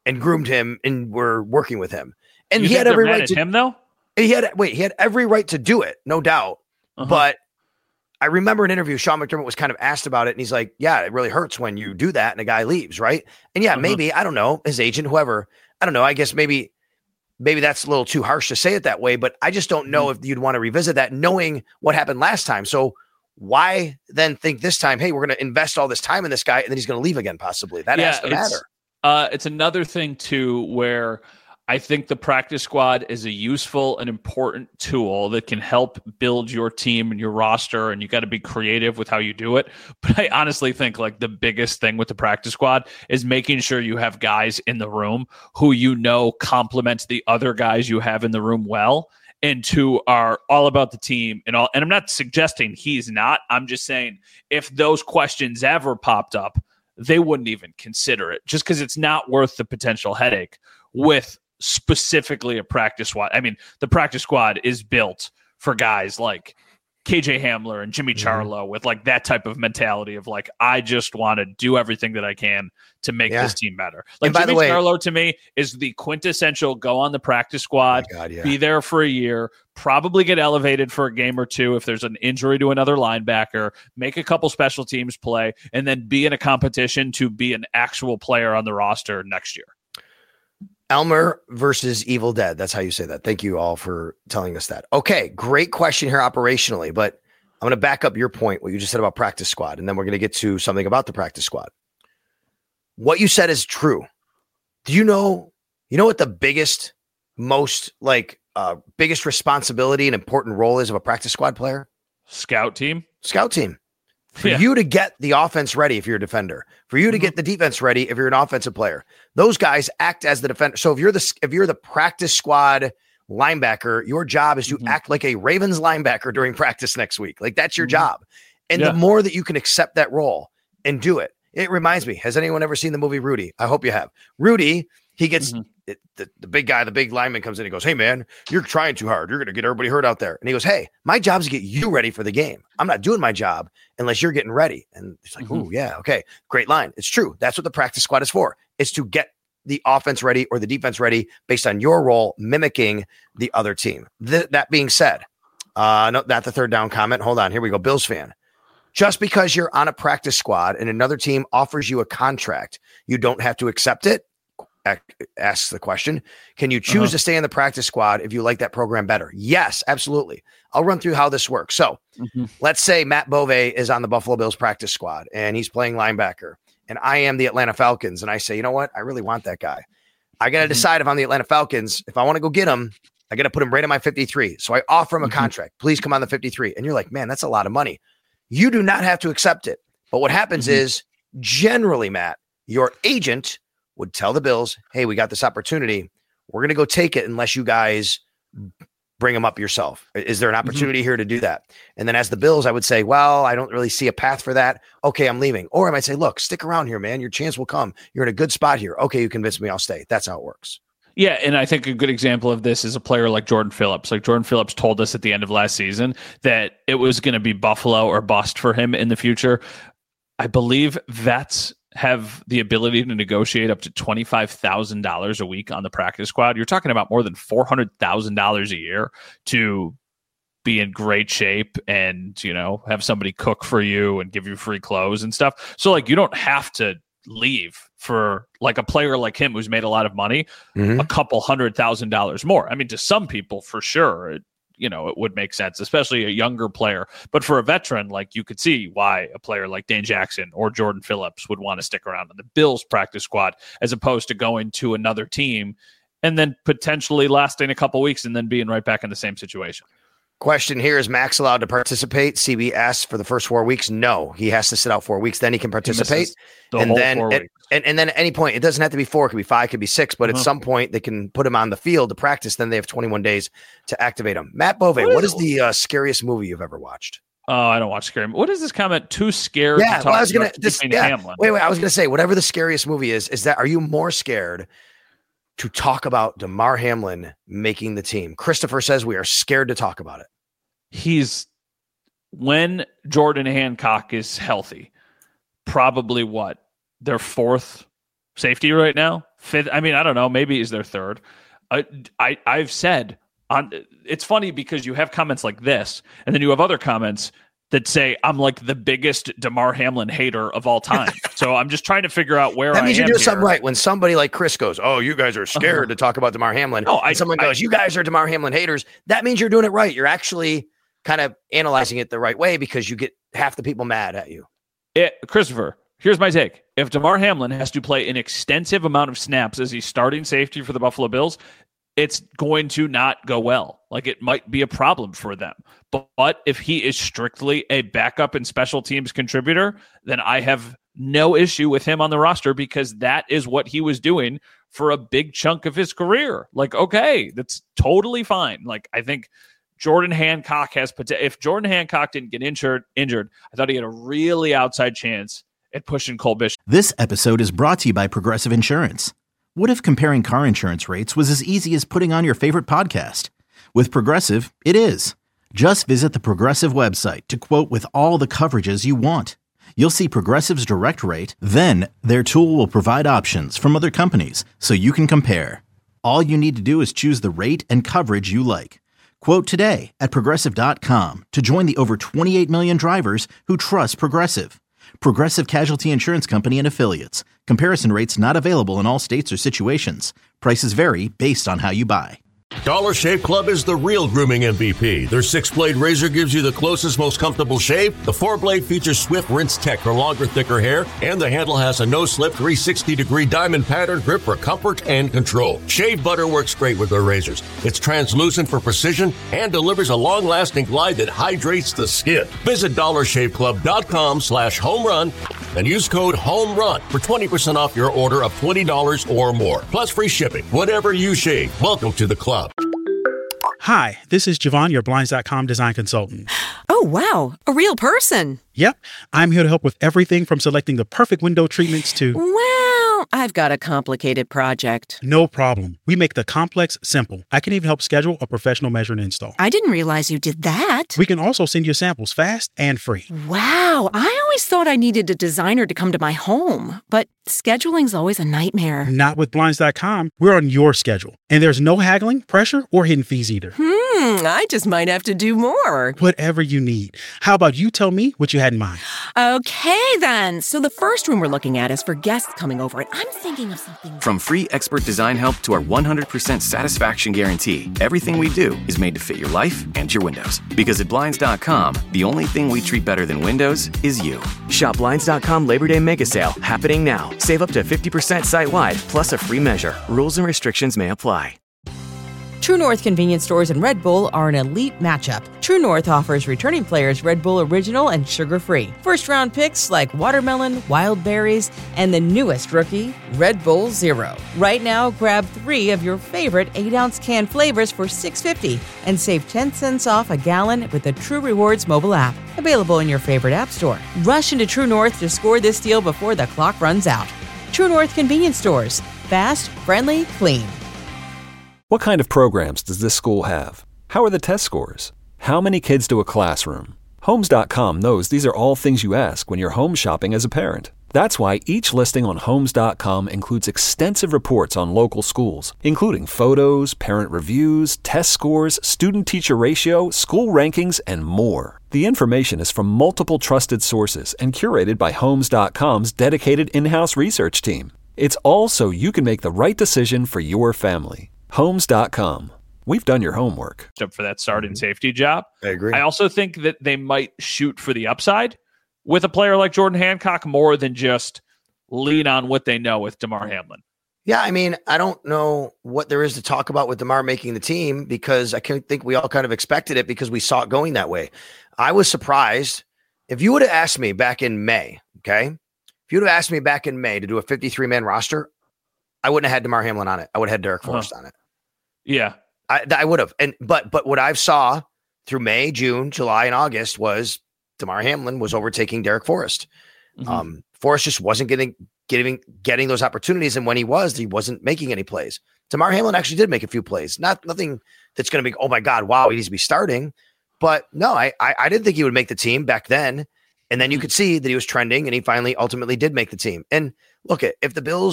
Speaker 9: and groomed him and were working with him. And
Speaker 10: You
Speaker 9: he
Speaker 10: think
Speaker 9: had
Speaker 10: they're
Speaker 9: every
Speaker 10: mad
Speaker 9: right
Speaker 10: at
Speaker 9: to
Speaker 10: him though.
Speaker 9: He had every right to do it, no doubt. But I remember an interview, Sean McDermott was kind of asked about it, and he's like, yeah, it really hurts when you do that and a guy leaves, right? And yeah, maybe, I don't know, his agent, whoever, I don't know, I guess maybe that's a little too harsh to say it that way, but I just don't know if you'd want to revisit that knowing what happened last time. So why then think this time, hey, we're going to invest all this time in this guy and then he's going to leave again, possibly? That has to matter.
Speaker 10: It's another thing too, where I think the practice squad is a useful and important tool that can help build your team and your roster, and you got to be creative with how you do it. But I honestly think like the biggest thing with the practice squad is making sure you have guys in the room who complement the other guys you have in the room well, and who are all about the team and all. And I'm not suggesting he's not. I'm just saying if those questions ever popped up, they wouldn't even consider it just because it's not worth the potential headache with specifically a practice squad. I mean, the practice squad is built for guys like KJ Hamler and Jimmy Charlo with like that type of mentality of like, I just want to do everything that I can to make this team better. Like Jimmy Charlo to me is the quintessential go on the practice squad, be there for a year, probably get elevated for a game or two if there's an injury to another linebacker, make a couple special teams play, and then be in a competition to be an actual player on the roster next year.
Speaker 9: Elmer versus Evil Dead. That's how you say that. Thank you all for telling us that. Okay, great question here operationally, but I'm going to back up your point, what you just said about practice squad, and then we're going to get to something about the practice squad. What you said is true. Do you know what the biggest responsibility and important role is of a practice squad player?
Speaker 10: Scout team. For
Speaker 9: you to get the offense ready if you're a defender, for you to get the defense ready if you're an offensive player, those guys act as the defender. So if you're the practice squad linebacker, your job is to act like a Ravens linebacker during practice next week. Like that's your job. And the more that you can accept that role and do it. It reminds me, has anyone ever seen the movie Rudy? I hope you have. Rudy, he gets the big guy, the big lineman comes in and goes, hey man, you're trying too hard. You're going to get everybody hurt out there. And he goes, hey, my job is to get you ready for the game. I'm not doing my job unless you're getting ready. And it's like, ooh, yeah, okay, great line. It's true. That's what the practice squad is for. It's to get the offense ready or the defense ready based on your role, mimicking the other team. That being said, no, not the third down comment. Hold on. Here we go. Bills fan. Just because you're on a practice squad and another team offers you a contract, you don't have to accept it. Asks the question, can you choose to stay in the practice squad if you like that program better? Yes, absolutely. I'll run through how this works. So let's say Matt Bove is on the Buffalo Bills practice squad and he's playing linebacker and I am the Atlanta Falcons. And I say, you know what? I really want that guy. I got to decide if I'm the Atlanta Falcons, if I want to go get him, I got to put him right in my 53. So I offer him a contract. Please come on the 53. And you're like, man, that's a lot of money. You do not have to accept it. But what happens is generally, Matt, your agent would tell the Bills, hey, we got this opportunity. We're going to go take it unless you guys bring them up yourself. Is there an opportunity here to do that? And then as the Bills, I would say, well, I don't really see a path for that. Okay, I'm leaving. Or I might say, look, stick around here, man. Your chance will come. You're in a good spot here. Okay, you convinced me. I'll stay. That's how it works.
Speaker 10: Yeah, and I think a good example of this is a player like Jordan Phillips. Like Jordan Phillips told us at the end of last season that it was going to be Buffalo or bust for him in the future. I believe vets have the ability to negotiate up to $25,000 a week on the practice squad. You're talking about more than $400,000 a year to be in great shape and, have somebody cook for you and give you free clothes and stuff. So like, you don't have to leave for like a player like him who's made a lot of money, a couple $100,000 more. I mean, to some people for sure, it would make sense, especially a younger player. But for a veteran, like you could see why a player like Dane Jackson or Jordan Phillips would want to stick around on the Bills practice squad as opposed to going to another team and then potentially lasting a couple weeks and then being right back in the same situation.
Speaker 9: Question here, is Max allowed to participate? CBS for the first 4 weeks? No, he has to sit out 4 weeks. Then he can participate. And then at any point, it doesn't have to be 4, it could be 5, it could be 6, but at some point they can put him on the field to practice. Then they have 21 days to activate him. Matt Bove, what is the scariest movie you've ever watched?
Speaker 10: Oh, I don't watch scary. What is this comment? Too scared to talk about Hamlin?
Speaker 9: Wait, I was going to say, whatever the scariest movie is that, are you more scared to talk about Damar Hamlin making the team? Christopher says we are scared to talk about it.
Speaker 10: When Jordan Hancock is healthy, probably their fourth safety right now, fifth. I mean, I don't know. Maybe he's their third. I've said it's funny because you have comments like this, and then you have other comments that say I'm like the biggest Damar Hamlin hater of all time. So I'm just trying to figure out where
Speaker 9: that means
Speaker 10: I am
Speaker 9: you're doing
Speaker 10: here.
Speaker 9: something right. When somebody like Chris goes, "Oh, you guys are scared to talk about Damar Hamlin," someone goes, "You guys are Damar Hamlin haters." That means you're doing it right. You're actually kind of analyzing it the right way because you get half the people mad at you.
Speaker 10: Christopher, here's my take. If Damar Hamlin has to play an extensive amount of snaps as he's starting safety for the Buffalo Bills, it's going to not go well. Like, it might be a problem for them. But if he is strictly a backup and special teams contributor, then I have no issue with him on the roster because that is what he was doing for a big chunk of his career. Like, okay, that's totally fine. Like, I think Jordan Hancock has potential. If Jordan Hancock didn't get injured, I thought he had a really outside chance at pushing Cole Bishop.
Speaker 1: This episode is brought to you by Progressive Insurance. What if comparing car insurance rates was as easy as putting on your favorite podcast? With Progressive, it is. Just visit the Progressive website to quote with all the coverages you want. You'll see Progressive's direct rate, then their tool will provide options from other companies so you can compare. All you need to do is choose the rate and coverage you like. Quote today at Progressive.com to join the over 28 million drivers who trust Progressive. Progressive Casualty Insurance Company and Affiliates. Comparison rates not available in all states or situations. Prices vary based on how you buy.
Speaker 2: Dollar Shave Club is the real grooming MVP. Their 6-blade razor gives you the closest, most comfortable shave. The 4-blade features Swift Rinse Tech for longer, thicker hair, and the handle has a no-slip 360-degree diamond pattern grip for comfort and control. Shave butter works great with their razors. It's translucent for precision and delivers a long-lasting glide that hydrates the skin. Visit DollarShaveClub.com/homerun and use code HOMERUN for 20% off your order of $20 or more. Plus free shipping. Whatever you shave, welcome to the club.
Speaker 15: Hi, this is Javon, your Blinds.com design consultant.
Speaker 16: Oh, wow. A real person.
Speaker 15: Yep. I'm here to help with everything from selecting the perfect window treatments to...
Speaker 16: Well, I've got a complicated project.
Speaker 15: No problem. We make the complex simple. I can even help schedule a professional measure and install.
Speaker 16: I didn't realize you did that.
Speaker 15: We can also send you samples fast and free.
Speaker 16: Wow. I always thought I needed a designer to come to my home, but scheduling's always a nightmare.
Speaker 15: Not with Blinds.com. We're on your schedule. And there's no haggling, pressure, or hidden fees either.
Speaker 16: I just might have to do more.
Speaker 15: Whatever you need. How about you tell me what you had in mind?
Speaker 16: Okay, then. So the first room we're looking at is for guests coming over, and I'm thinking of something...
Speaker 5: From free expert design help to our 100% satisfaction guarantee, everything we do is made to fit your life and your windows. Because at Blinds.com, the only thing we treat better than windows is you. Shop Blinds.com Labor Day Mega Sale, happening now. Save up to 50% site-wide, plus a free measure. Rules and restrictions may apply.
Speaker 6: True North convenience stores and Red Bull are an elite matchup. True North offers returning players Red Bull Original and sugar-free. First-round picks like watermelon, wild berries, and the newest rookie, Red Bull Zero. Right now, grab 3 of your favorite 8-ounce can flavors for $6.50 and save 10 cents off a gallon with the True Rewards mobile app. Available in your favorite app store. Rush into True North to score this deal before the clock runs out. True North convenience stores. Fast, friendly, clean.
Speaker 11: What kind of programs does this school have? How are the test scores? How many kids do a classroom? Homes.com knows these are all things you ask when you're home shopping as a parent. That's why each listing on Homes.com includes extensive reports on local schools, including photos, parent reviews, test scores, student-teacher ratio, school rankings, and more. The information is from multiple trusted sources and curated by Homes.com's dedicated in-house research team. It's all so you can make the right decision for your family. Homes.com. We've done your homework.
Speaker 10: For that starting safety job.
Speaker 9: I agree.
Speaker 10: I also think that they might shoot for the upside with a player like Jordan Hancock more than just lean on what they know with Damar Hamlin.
Speaker 9: Yeah, I mean, I don't know what there is to talk about with Damar making the team because I think we all kind of expected it because we saw it going that way. I was surprised. If you would have asked me back in May, okay? If you would have asked me back in May to do a 53-man roster, I wouldn't have had Damar Hamlin on it. I would have had Derek Forrest on it.
Speaker 10: Yeah.
Speaker 9: I would have. But what I saw through May, June, July, and August was Damar Hamlin was overtaking Derek Forrest. Mm-hmm. Forrest just wasn't getting those opportunities. And when he wasn't making any plays. Damar Hamlin actually did make a few plays. Nothing that's going to be, oh my God, wow, he needs to be starting. But no, I didn't think he would make the team back then. And then you could see that he was trending and he finally ultimately did make the team. And look, if the Bills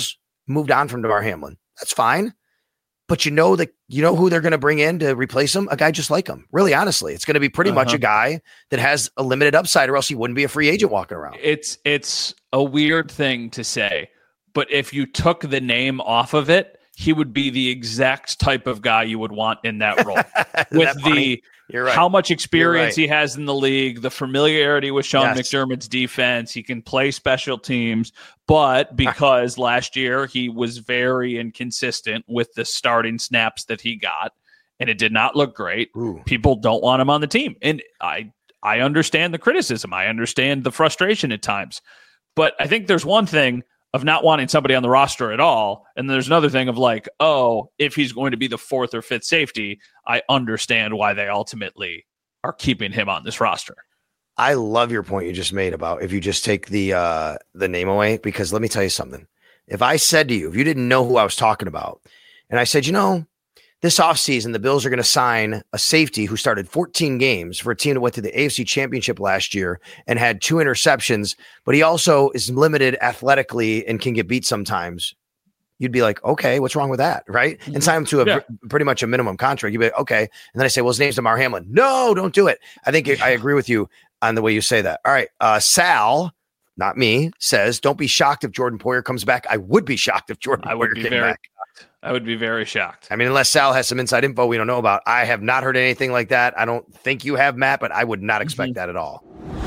Speaker 9: moved on from Damar Hamlin. That's fine. But you know who they're going to bring in to replace him? A guy just like him. Really, honestly, it's going to be pretty much a guy that has a limited upside, or else he wouldn't be a free agent walking around.
Speaker 10: It's a weird thing to say, but if you took the name off of it, he would be the exact type of guy you would want in that role. With
Speaker 9: You're right.
Speaker 10: How much experience he has in the league, the familiarity with Sean McDermott's defense. He can play special teams, but because last year he was very inconsistent with the starting snaps that he got, and it did not look great, people don't want him on the team. And I understand the criticism. I understand the frustration at times. But I think there's one thing of not wanting somebody on the roster at all. And there's another thing of like, oh, if he's going to be the fourth or fifth safety, I understand why they ultimately are keeping him on this roster.
Speaker 9: I love your point you just made about if you just take the name away, because let me tell you something. If I said to you, if you didn't know who I was talking about, and I said, this offseason, the Bills are going to sign a safety who started 14 games for a team that went to the AFC Championship last year and had 2 interceptions, but he also is limited athletically and can get beat sometimes. You'd be like, okay, what's wrong with that? Right. And sign him to pretty much a minimum contract. You'd be like, okay. And then I say, well, his name's Damar Hamlin. No, don't do it. I think I agree with you on the way you say that. All right. Sal, not me, says, don't be shocked if Jordan Poyer comes back. I would be shocked if Jordan Poyer came back.
Speaker 10: I would be very shocked.
Speaker 9: I mean, unless Sal has some inside info we don't know about. I have not heard anything like that. I don't think you have, Matt, but I would not expect that at all.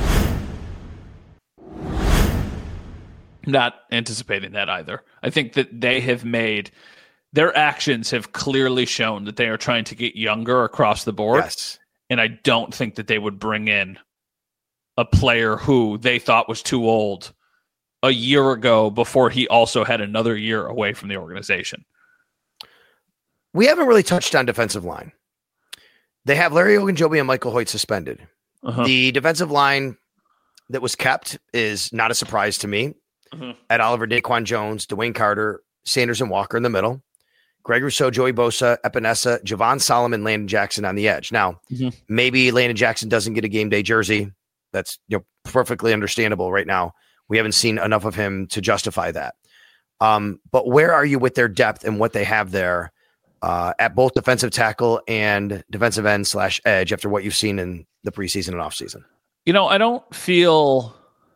Speaker 10: Not anticipating that either. I think that they have made their actions have clearly shown that they are trying to get younger across the board.
Speaker 9: Yes.
Speaker 10: And I don't think that they would bring in a player who they thought was too old a year ago before he also had another year away from the organization.
Speaker 9: We haven't really touched on defensive line. They have Larry Ogunjobi and Michael Hoyt suspended. The defensive line that was kept is not a surprise to me. Ed Oliver, Daquan Jones, Dwayne Carter, Sanders and Walker in the middle. Greg Rousseau, Joey Bosa, Epinesa, Javon Solomon, Landon Jackson on the edge. Now, maybe Landon Jackson doesn't get a game day jersey. That's perfectly understandable right now. We haven't seen enough of him to justify that. But where are you with their depth and what they have there at both defensive tackle and defensive end / edge after what you've seen in the preseason and offseason?
Speaker 10: I don't feel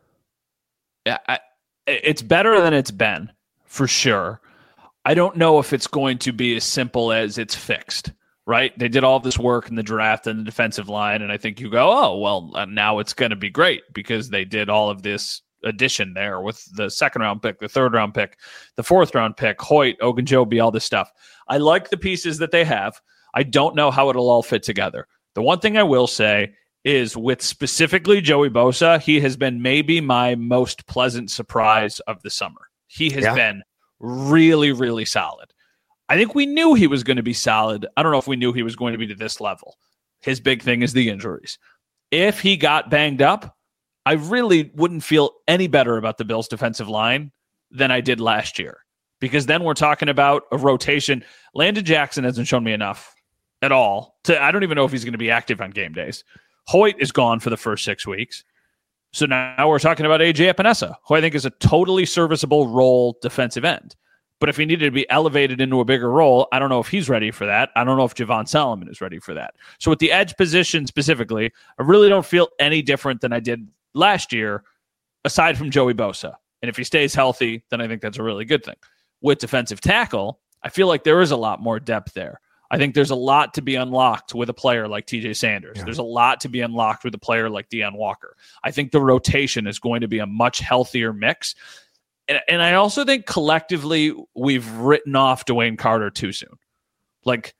Speaker 10: it's better than it's been for sure. I don't know if it's going to be as simple as it's fixed, right? They did all this work in the draft and the defensive line. And I think you go, oh, well, now it's going to be great because they did all of this addition there with the 2nd round pick, the 3rd round pick, the 4th round pick, Hoyt, Ogunjobi, all this stuff. I like the pieces that they have. I don't know how it'll all fit together. The one thing I will say is with specifically Joey Bosa, he has been maybe my most pleasant surprise of the summer. He has been really, really solid. I think we knew he was going to be solid. I don't know if we knew he was going to be to this level. His big thing is the injuries. If he got banged up, I really wouldn't feel any better about the Bills' defensive line than I did last year. Because then we're talking about a rotation. Landon Jackson hasn't shown me enough at all. I don't even know if he's going to be active on game days. Hoyt is gone for the first 6 weeks. So now we're talking about AJ Epinesa, who I think is a totally serviceable role defensive end. But if he needed to be elevated into a bigger role, I don't know if he's ready for that. I don't know if Javon Solomon is ready for that. So with the edge position specifically, I really don't feel any different than I did last year, aside from Joey Bosa. And if he stays healthy, then I think that's a really good thing. With defensive tackle, I feel like there is a lot more depth there. I think there's a lot to be unlocked with a player like TJ Sanders. There's a lot to be unlocked with a player like Deion Walker. I think the rotation is going to be a much healthier mix. And I also think collectively we've written off Dwayne Carter too soon. Like,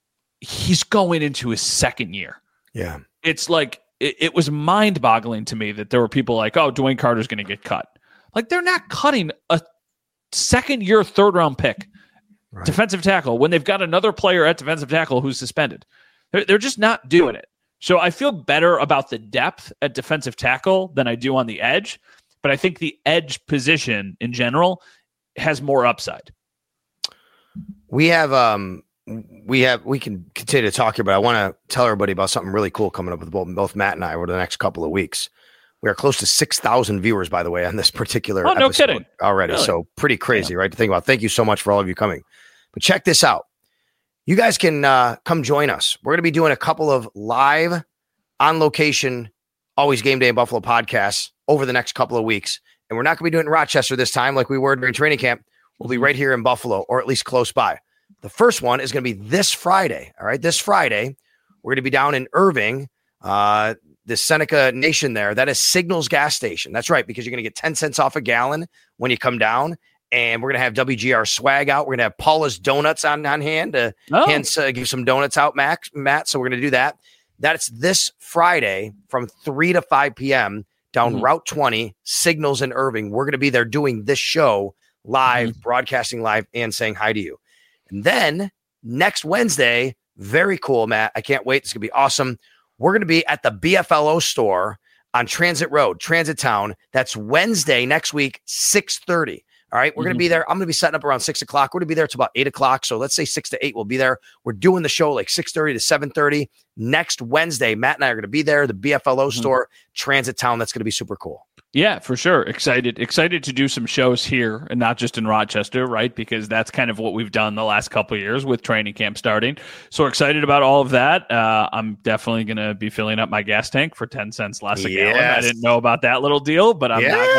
Speaker 10: he's going into his 2nd year.
Speaker 9: Yeah.
Speaker 10: It's like, it was mind-boggling to me that there were people like, oh, Dwayne Carter's going to get cut. Like, they're not cutting a 2nd-year, 3rd-round pick defensive tackle when they've got another player at defensive tackle who's suspended. They're just not doing it. So I feel better about the depth at defensive tackle than I do on the edge, but I think the edge position in general has more upside.
Speaker 9: We can continue to talk here, but I want to tell everybody about something really cool coming up with both Matt and I over the next couple of weeks. We are close to 6,000 viewers, by the way, on this particular
Speaker 10: no
Speaker 9: episode
Speaker 10: kidding.
Speaker 9: already.
Speaker 10: Really?
Speaker 9: So pretty crazy, right, to think about. Thank you so much for all of you coming. But check this out. You guys can come join us. We're going to be doing a couple of live on location, Always Game Day in Buffalo podcasts over the next couple of weeks. And we're not going to be doing it in Rochester this time like we were during training camp. We'll be right here in Buffalo, or at least close by. The first one is going to be this Friday. All right. This Friday, we're going to be down in Irving, the Seneca Nation there. That is Signals gas station. That's right, because you're going to get 10 cents off a gallon when you come down. And we're going to have WGR swag out. We're going to have Paula's Donuts on hand to give some donuts out, Matt. So we're going to do that. That's this Friday from 3 to 5 p.m. down Route 20, Signals in Irving. We're going to be there doing this show live, broadcasting live, and saying hi to you. And then next Wednesday, very cool, Matt. I can't wait. It's going to be awesome. We're going to be at the BFLO store on Transit Road, Transit Town. That's Wednesday next week, 6:30. All right, we're going to be there. I'm going to be setting up around 6 o'clock. We're going to be there till about 8 o'clock. So let's say 6 to 8, we'll be there. We're doing the show like 6:30 to 7:30. Next Wednesday, Matt and I are going to be there, the BFLO store, Transit Town. That's going to be super cool.
Speaker 10: Yeah, for sure. Excited to do some shows here and not just in Rochester, right? Because that's kind of what we've done the last couple of years with training camp starting. So excited about all of that. I'm definitely going to be filling up my gas tank for 10 cents less a gallon. I didn't know about that little deal, but I'm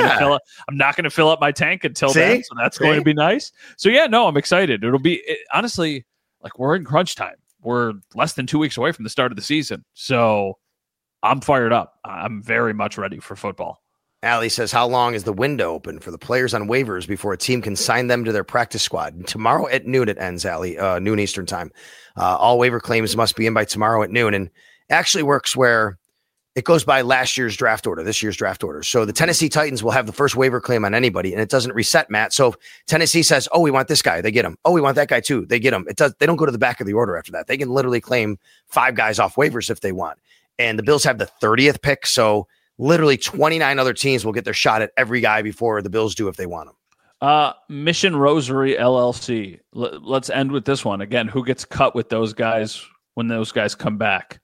Speaker 10: not going to fill up my tank until then. So that's going to be nice. So yeah, no, I'm excited. It'll be honestly, like, we're in crunch time. We're less than 2 weeks away from the start of the season. So I'm fired up. I'm very much ready for football.
Speaker 9: Allie says, how long is the window open for the players on waivers before a team can sign them to their practice squad? Tomorrow at noon it ends, Allie, noon Eastern time. All waiver claims must be in by tomorrow at noon. And actually works where it goes by last year's draft order, this year's draft order. So the Tennessee Titans will have the first waiver claim on anybody, and it doesn't reset, Matt. So if Tennessee says, oh, we want this guy, they get him. Oh, we want that guy too, they get him. They don't go to the back of the order after that. They can literally claim 5 guys off waivers if they want. And the Bills have the 30th pick, so literally 29 other teams will get their shot at every guy before the Bills do if they want them.
Speaker 10: Mission Rosary LLC. Let's end with this one. Again, who gets cut with those guys when those guys come back?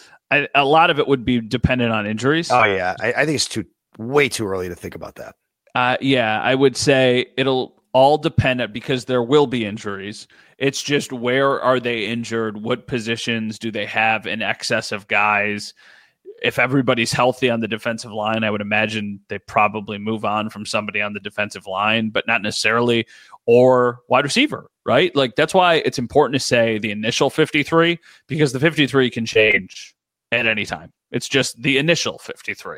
Speaker 10: A lot of it would be dependent on injuries.
Speaker 9: Oh, yeah. I think it's way too early to think about that.
Speaker 10: Yeah, I would say it'll all depend because there will be injuries. It's just where are they injured? What positions do they have in excess of guys? If everybody's healthy on the defensive line, I would imagine they probably move on from somebody on the defensive line, but not necessarily, or wide receiver, right? Like, that's why it's important to say the initial 53, because the 53 can change at any time. It's just the initial 53.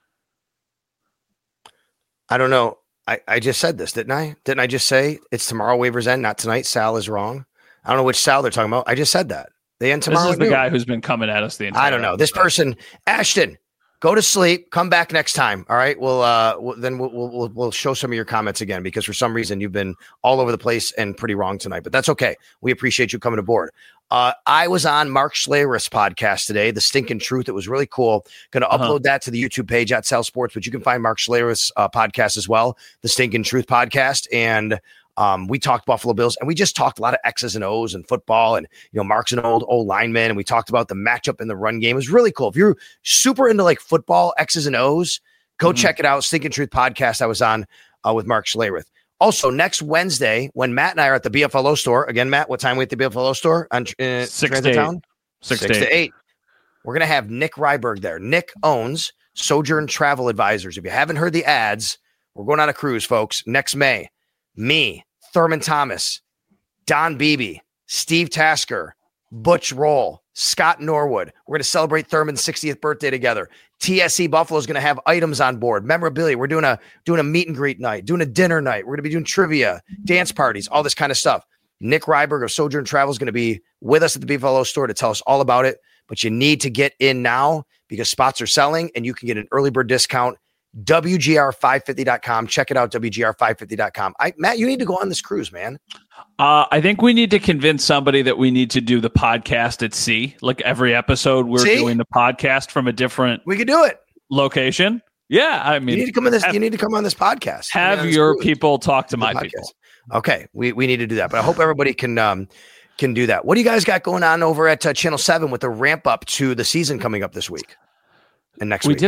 Speaker 9: I don't know. I just said this, didn't I? Didn't I just say it's tomorrow waivers end, not tonight? Sal is wrong. I don't know which Sal they're talking about. I just said that. They end tomorrow.
Speaker 10: This is the guy who's been coming at us the entire
Speaker 9: I don't know. This person, Ashton, go to sleep. Come back next time. All right. We'll show some of your comments again, because for some reason you've been all over the place and pretty wrong tonight, but that's okay. We appreciate you coming aboard. I was on Mark Schlereth's podcast today, The Stinking Truth. It was really cool. Going to upload that to the YouTube page at Sal Sports, but you can find Mark Schlereth's podcast as well, The Stinking Truth podcast. And we talked Buffalo Bills, and we just talked a lot of X's and O's and football, and Mark's an old lineman, and we talked about the matchup in the run game. It was really cool. If you're super into like football, X's and O's, go check it out. Stinking Truth podcast I was on with Mark Schlereth. Also, next Wednesday, when Matt and I are at the BFLO store, again, Matt, what time are we at the BFLO store on
Speaker 10: 6
Speaker 9: Transit Town?
Speaker 10: 6
Speaker 9: to 8. We're going to have Nick Ryberg there. Nick owns Sojourn Travel Advisors. If you haven't heard the ads, we're going on a cruise, folks, next May. Me, Thurman Thomas, Don Beebe, Steve Tasker, Butch Roll, Scott Norwood. We're going to celebrate Thurman's 60th birthday together. TSC Buffalo is going to have items on board, memorabilia. We're doing a meet and greet night, doing a dinner night. We're going to be doing trivia, dance parties, all this kind of stuff. Nick Ryberg of Sojourn Travel is going to be with us at the Buffalo store to tell us all about it. But you need to get in now because spots are selling and you can get an early bird discount. WGR550.com. Check it out, WGR550.com. Matt, you need to go on this cruise, man.
Speaker 10: I think we need to convince somebody that we need to do the podcast at sea. Like every episode, we're doing the podcast from a different.
Speaker 9: We could do it.
Speaker 10: Location. Yeah, I mean,
Speaker 9: you need to come on this. You need to come on this podcast.
Speaker 10: Have your people talk to my people.
Speaker 9: Okay, we need to do that. But I hope everybody can do that. What do you guys got going on over at Channel 7 with the ramp up to the season coming up this week? and next
Speaker 10: we
Speaker 9: week?
Speaker 10: did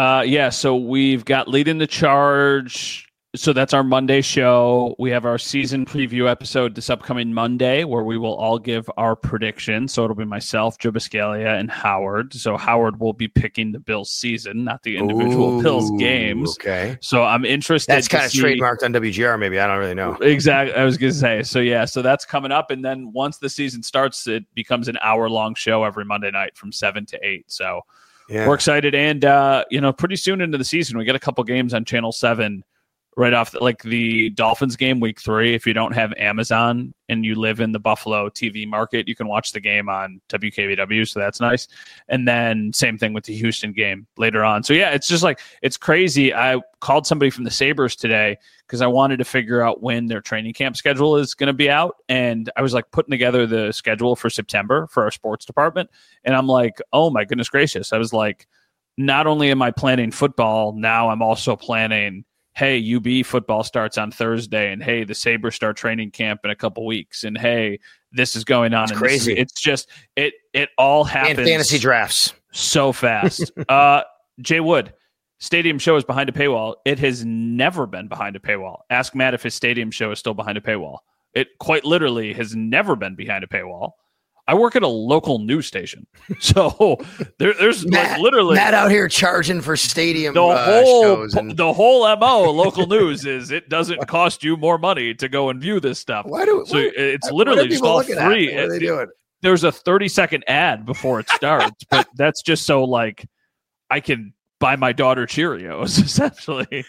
Speaker 10: so we've got Leading the Charge. So that's our Monday show. We have our season preview episode this upcoming Monday where we will all give our predictions. So it'll be myself, Joe Biscaglia, and Howard. So Howard will be picking the Bills season, not the individual Bills games.
Speaker 9: Okay.
Speaker 10: So I'm interested.
Speaker 9: That's kind of trademarked on WGR, maybe. I don't really know.
Speaker 10: Exactly. I was going to say. So that's coming up. And then once the season starts, it becomes an hour-long show every Monday night from 7 to 8. So we're excited. And, pretty soon into the season, we get a couple games on Channel 7 right off, like the Dolphins game week 3. If you don't have Amazon and you live in the Buffalo TV market, you can watch the game on WKBW. So that's nice. And then same thing with the Houston game later on. So it's just like, it's crazy. I called somebody from the Sabres today because I wanted to figure out when their training camp schedule is going to be out. And I was like putting together the schedule for September for our sports department. And I'm like, oh my goodness gracious. I was like, not only am I planning football, now I'm also planning, hey, UB football starts on Thursday, and hey, the Sabres start training camp in a couple weeks, and hey, this is going on.
Speaker 9: It's crazy.
Speaker 10: It's just it all happens.
Speaker 9: And fantasy drafts
Speaker 10: so fast. Jay Wood, stadium show is behind a paywall. It has never been behind a paywall. Ask Matt if his stadium show is still behind a paywall. It quite literally has never been behind a paywall. I work at a local news station, so there's
Speaker 9: Matt,
Speaker 10: like literally
Speaker 9: Matt out here charging for stadium
Speaker 10: shows.
Speaker 9: And
Speaker 10: the whole MO local news is it doesn't cost you more money to go and view this stuff. It's literally just all free.
Speaker 9: What are they doing?
Speaker 10: There's a 30-second ad before it starts, but that's just so like I can buy my daughter Cheerios essentially.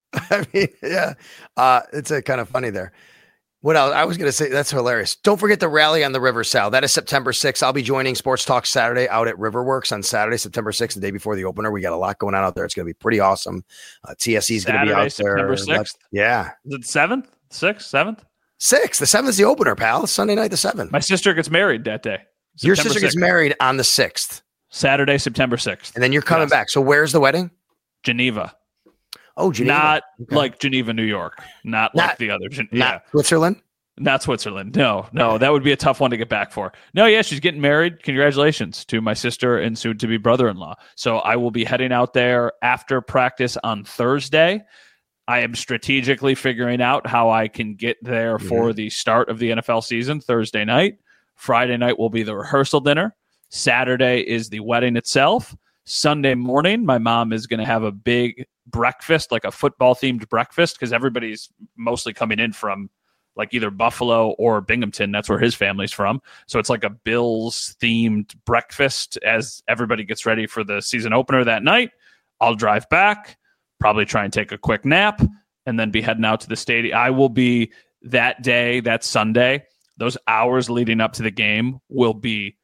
Speaker 9: I mean, yeah, it's a kind of funny there. What else? I was going to say, that's hilarious. Don't forget the rally on the river, Sal. That is September 6th. I'll be joining Sports Talk Saturday out at Riverworks on Saturday, September 6th, the day before the opener. We got a lot going on out there. It's going to be pretty awesome. TSE is going to be out
Speaker 10: September
Speaker 9: there.
Speaker 10: 6th?
Speaker 9: Yeah.
Speaker 10: Is it 7th? 6th? 7th?
Speaker 9: 6th. The 7th is the opener, pal. It's Sunday night, the 7th.
Speaker 10: My sister gets married that day.
Speaker 9: Your sister gets married on the 6th.
Speaker 10: Saturday, September 6th.
Speaker 9: And then you're coming back. So where's the wedding?
Speaker 10: Geneva.
Speaker 9: Oh, Geneva.
Speaker 10: Not like Geneva, New York. Not like the other.
Speaker 9: Not Switzerland?
Speaker 10: Not Switzerland. No, that would be a tough one to get back for. No, she's getting married. Congratulations to my sister and soon-to-be brother-in-law. So I will be heading out there after practice on Thursday. I am strategically figuring out how I can get there for the start of the NFL season Thursday night. Friday night will be the rehearsal dinner. Saturday is the wedding itself. Sunday morning, my mom is going to have a big breakfast, like a football-themed breakfast, because everybody's mostly coming in from like either Buffalo or Binghamton. That's where his family's from. So it's like a Bills-themed breakfast as everybody gets ready for the season opener that night. I'll drive back, probably try and take a quick nap, and then be heading out to the stadium. I will be that day, that Sunday, those hours leading up to the game will be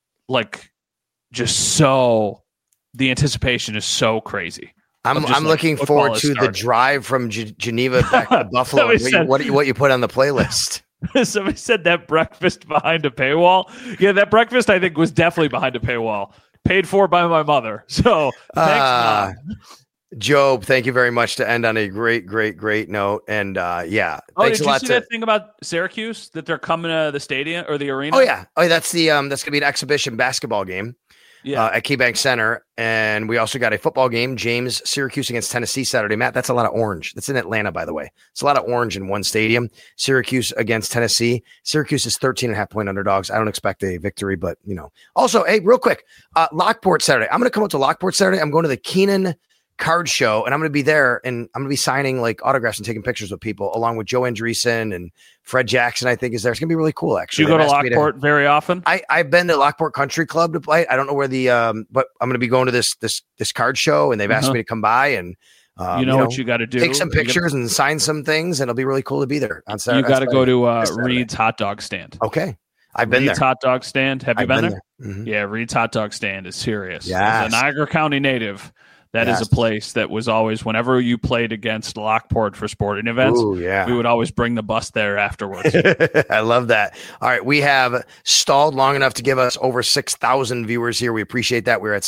Speaker 10: like just so, the anticipation is so crazy.
Speaker 9: I'm looking forward to the drive from Geneva back to Buffalo. What you put on the playlist?
Speaker 10: Somebody said that breakfast behind a paywall. Yeah, that breakfast I think was definitely behind a paywall. Paid for by my mother. So thanks, Mom.
Speaker 9: Job, thank you very much to end on a great note. And thanks
Speaker 10: did
Speaker 9: a lot.
Speaker 10: Did you see that thing about Syracuse that they're coming to the stadium or the arena?
Speaker 9: Oh yeah, that's the that's gonna be an exhibition basketball game.
Speaker 10: Yeah.
Speaker 9: At KeyBank Center. And we also got a football game, Syracuse against Tennessee Saturday. Matt, that's a lot of orange. That's in Atlanta, by the way. It's a lot of orange in one stadium. Syracuse against Tennessee. Syracuse is 13.5-point underdogs. I don't expect a victory, but, Also, hey, real quick, Lockport Saturday. I'm going to come out to Lockport Saturday. I'm going to the Keenan Card Show, and I'm going to be there, and I'm going to be signing like autographs and taking pictures with people, along with Joe Andreessen and Fred Jackson, I think, is there. It's going to be really cool, actually.
Speaker 10: Do you go to Lockport very often?
Speaker 9: I've been to Lockport Country Club to play. I don't know where but I'm going to be going to this card show, and they've asked me to come by and
Speaker 10: what you got to do?
Speaker 9: Take some pictures and sign some things, and it'll be really cool to be there on Saturday.
Speaker 10: You got to go to Reed's Hot Dog Stand.
Speaker 9: Okay. I've been
Speaker 10: Reed's
Speaker 9: there.
Speaker 10: Hot Dog Stand. Have you been there?
Speaker 9: Mm-hmm.
Speaker 10: Yeah, Reed's Hot Dog Stand is serious.
Speaker 9: Yes.
Speaker 10: As a Niagara County native, that is a place that was always, whenever you played against Lockport for sporting events, we would always bring the bus there afterwards.
Speaker 9: I love that. All right. We have stalled long enough to give us over 6,000 viewers here. We appreciate that. We're at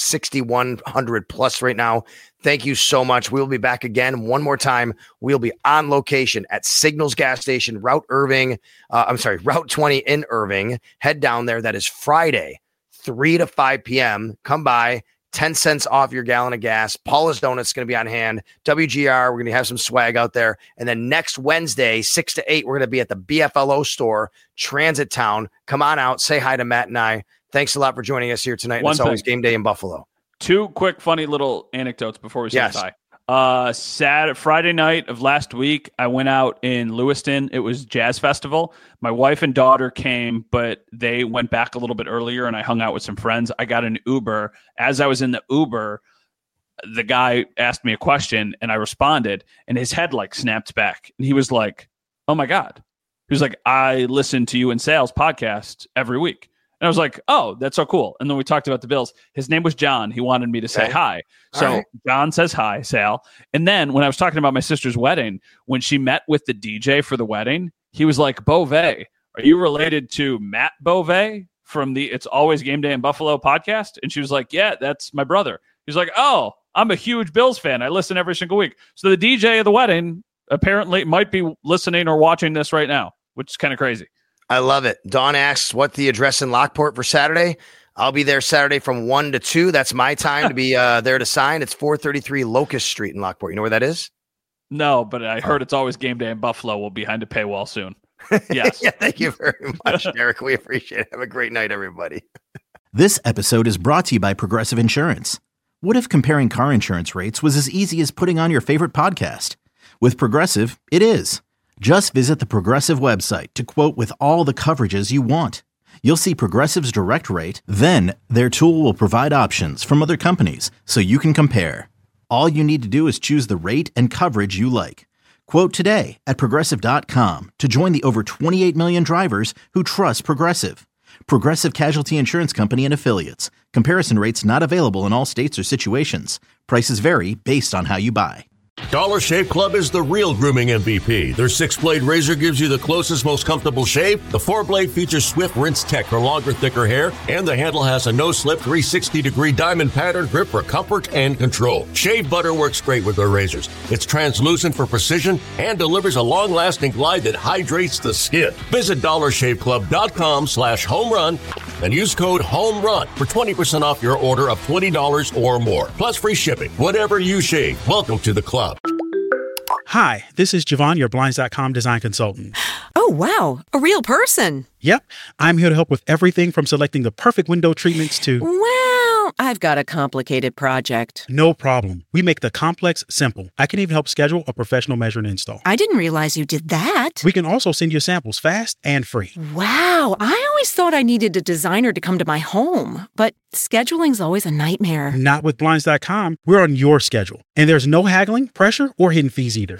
Speaker 9: 6,100 plus right now. Thank you so much. We'll be back again one more time. We'll be on location at Signals Gas Station, Route 20 in Irving. Head down there. That is Friday, 3 to 5 p.m. Come by. 10 cents off your gallon of gas. Paula's Donuts is going to be on hand. WGR, we're going to have some swag out there. And then next Wednesday, 6 to 8, we're going to be at the BFLO store, Transit Town. Come on out. Say hi to Matt and I. Thanks a lot for joining us here tonight. It's always game day in Buffalo.
Speaker 10: 2 quick, funny little anecdotes before we say hi. Friday night of last week, I went out in Lewiston. It was Jazz Festival. My wife and daughter came, but they went back a little bit earlier, and I hung out with some friends. I got an Uber. As I was in the Uber, the guy asked me a question, and I responded, and his head snapped back. And he was like, "Oh my God." He was like, "I listen to you in Sales podcast every week." And I was like, "Oh, that's so cool." And then we talked about the Bills. His name was John. He wanted me to say hi. So John says hi, Sal. And then when I was talking about my sister's wedding, when she met with the DJ for the wedding, he was like, "Beauvais, are you related to Matt Beauvais from the It's Always Game Day in Buffalo podcast?" And she was like, "Yeah, that's my brother." He's like, "Oh, I'm a huge Bills fan. I listen every single week." So the DJ of the wedding apparently might be listening or watching this right now, which is kind of crazy.
Speaker 9: I love it. Dawn asks what the address in Lockport for Saturday. I'll be there Saturday from 1 to 2. That's my time to be there to sign. It's 433 Locust Street in Lockport. You know where that is?
Speaker 10: No, but I heard It's Always Game Day in Buffalo. We'll be behind a paywall soon. Yes.
Speaker 9: Yeah, thank you very much, Derek. We appreciate it. Have a great night, everybody.
Speaker 1: This episode is brought to you by Progressive Insurance. What if comparing car insurance rates was as easy as putting on your favorite podcast? With Progressive, it is. Just visit the Progressive website to quote with all the coverages you want. You'll see Progressive's direct rate, then their tool will provide options from other companies so you can compare. All you need to do is choose the rate and coverage you like. Quote today at Progressive.com to join the over 28 million drivers who trust Progressive. Progressive Casualty Insurance Company and Affiliates. Comparison rates not available in all states or situations. Prices vary based on how you buy.
Speaker 2: Dollar Shave Club is the real grooming MVP. Their 6-blade razor gives you the closest, most comfortable shave. The 4-blade features Swift Rinse Tech for longer, thicker hair, and the handle has a no-slip 360-degree diamond pattern grip for comfort and control. Shave butter works great with their razors. It's translucent for precision and delivers a long-lasting glide that hydrates the skin. Visit DollarShaveClub.com/homerun and use code HOMERUN for 20% off your order of $20 or more. Plus free shipping. Whatever you shave, welcome to the club.
Speaker 15: Hi, this is Javon, your Blinds.com design consultant.
Speaker 16: Oh, wow. A real person.
Speaker 15: Yep. I'm here to help with everything from selecting the perfect window treatments to...
Speaker 16: Well, I've got a complicated project.
Speaker 15: No problem. We make the complex simple. I can even help schedule a professional measure and install.
Speaker 16: I didn't realize you did that.
Speaker 15: We can also send you samples fast and free.
Speaker 16: Wow. I always thought I needed a designer to come to my home, but scheduling's always a nightmare.
Speaker 15: Not with Blinds.com. We're on your schedule. And there's no haggling, pressure, or hidden fees either.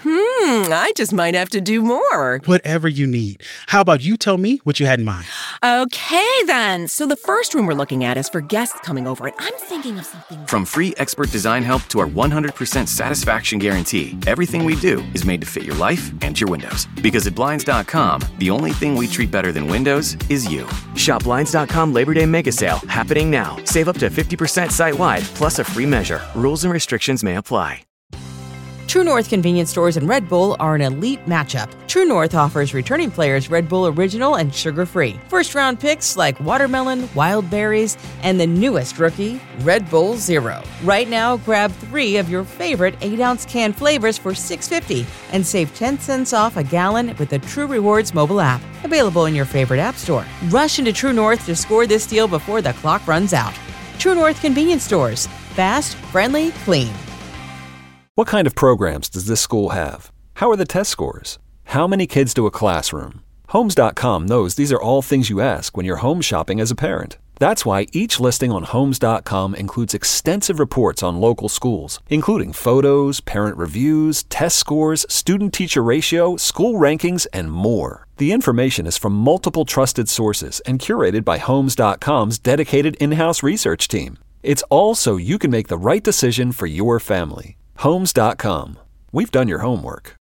Speaker 16: I just might have to do more.
Speaker 15: Whatever you need. How about you tell me what you had in mind?
Speaker 16: Okay, then. So the first room we're looking at is for guests coming over, and I'm thinking of something...
Speaker 5: From free expert design help to our 100% satisfaction guarantee, everything we do is made to fit your life and your windows. Because at Blinds.com, the only thing we treat better than windows is you. Shop Blinds.com Labor Day Mega Sale, happening now. Save up to 50% site-wide, plus a free measure. Rules and restrictions may apply.
Speaker 6: True North convenience stores and Red Bull are an elite matchup. True North offers returning players Red Bull Original and sugar-free. First-round picks like watermelon, wild berries, and the newest rookie, Red Bull Zero. Right now, grab 3 of your favorite 8-ounce can flavors for $6.50 and save 10 cents off a gallon with the True Rewards mobile app. Available in your favorite app store. Rush into True North to score this deal before the clock runs out. True North convenience stores. Fast, friendly, clean.
Speaker 11: What kind of programs does this school have? How are the test scores? How many kids do a classroom? Homes.com knows these are all things you ask when you're home shopping as a parent. That's why each listing on Homes.com includes extensive reports on local schools, including photos, parent reviews, test scores, student-teacher ratio, school rankings, and more. The information is from multiple trusted sources and curated by Homes.com's dedicated in-house research team. It's all so you can make the right decision for your family. Homes.com. We've done your homework.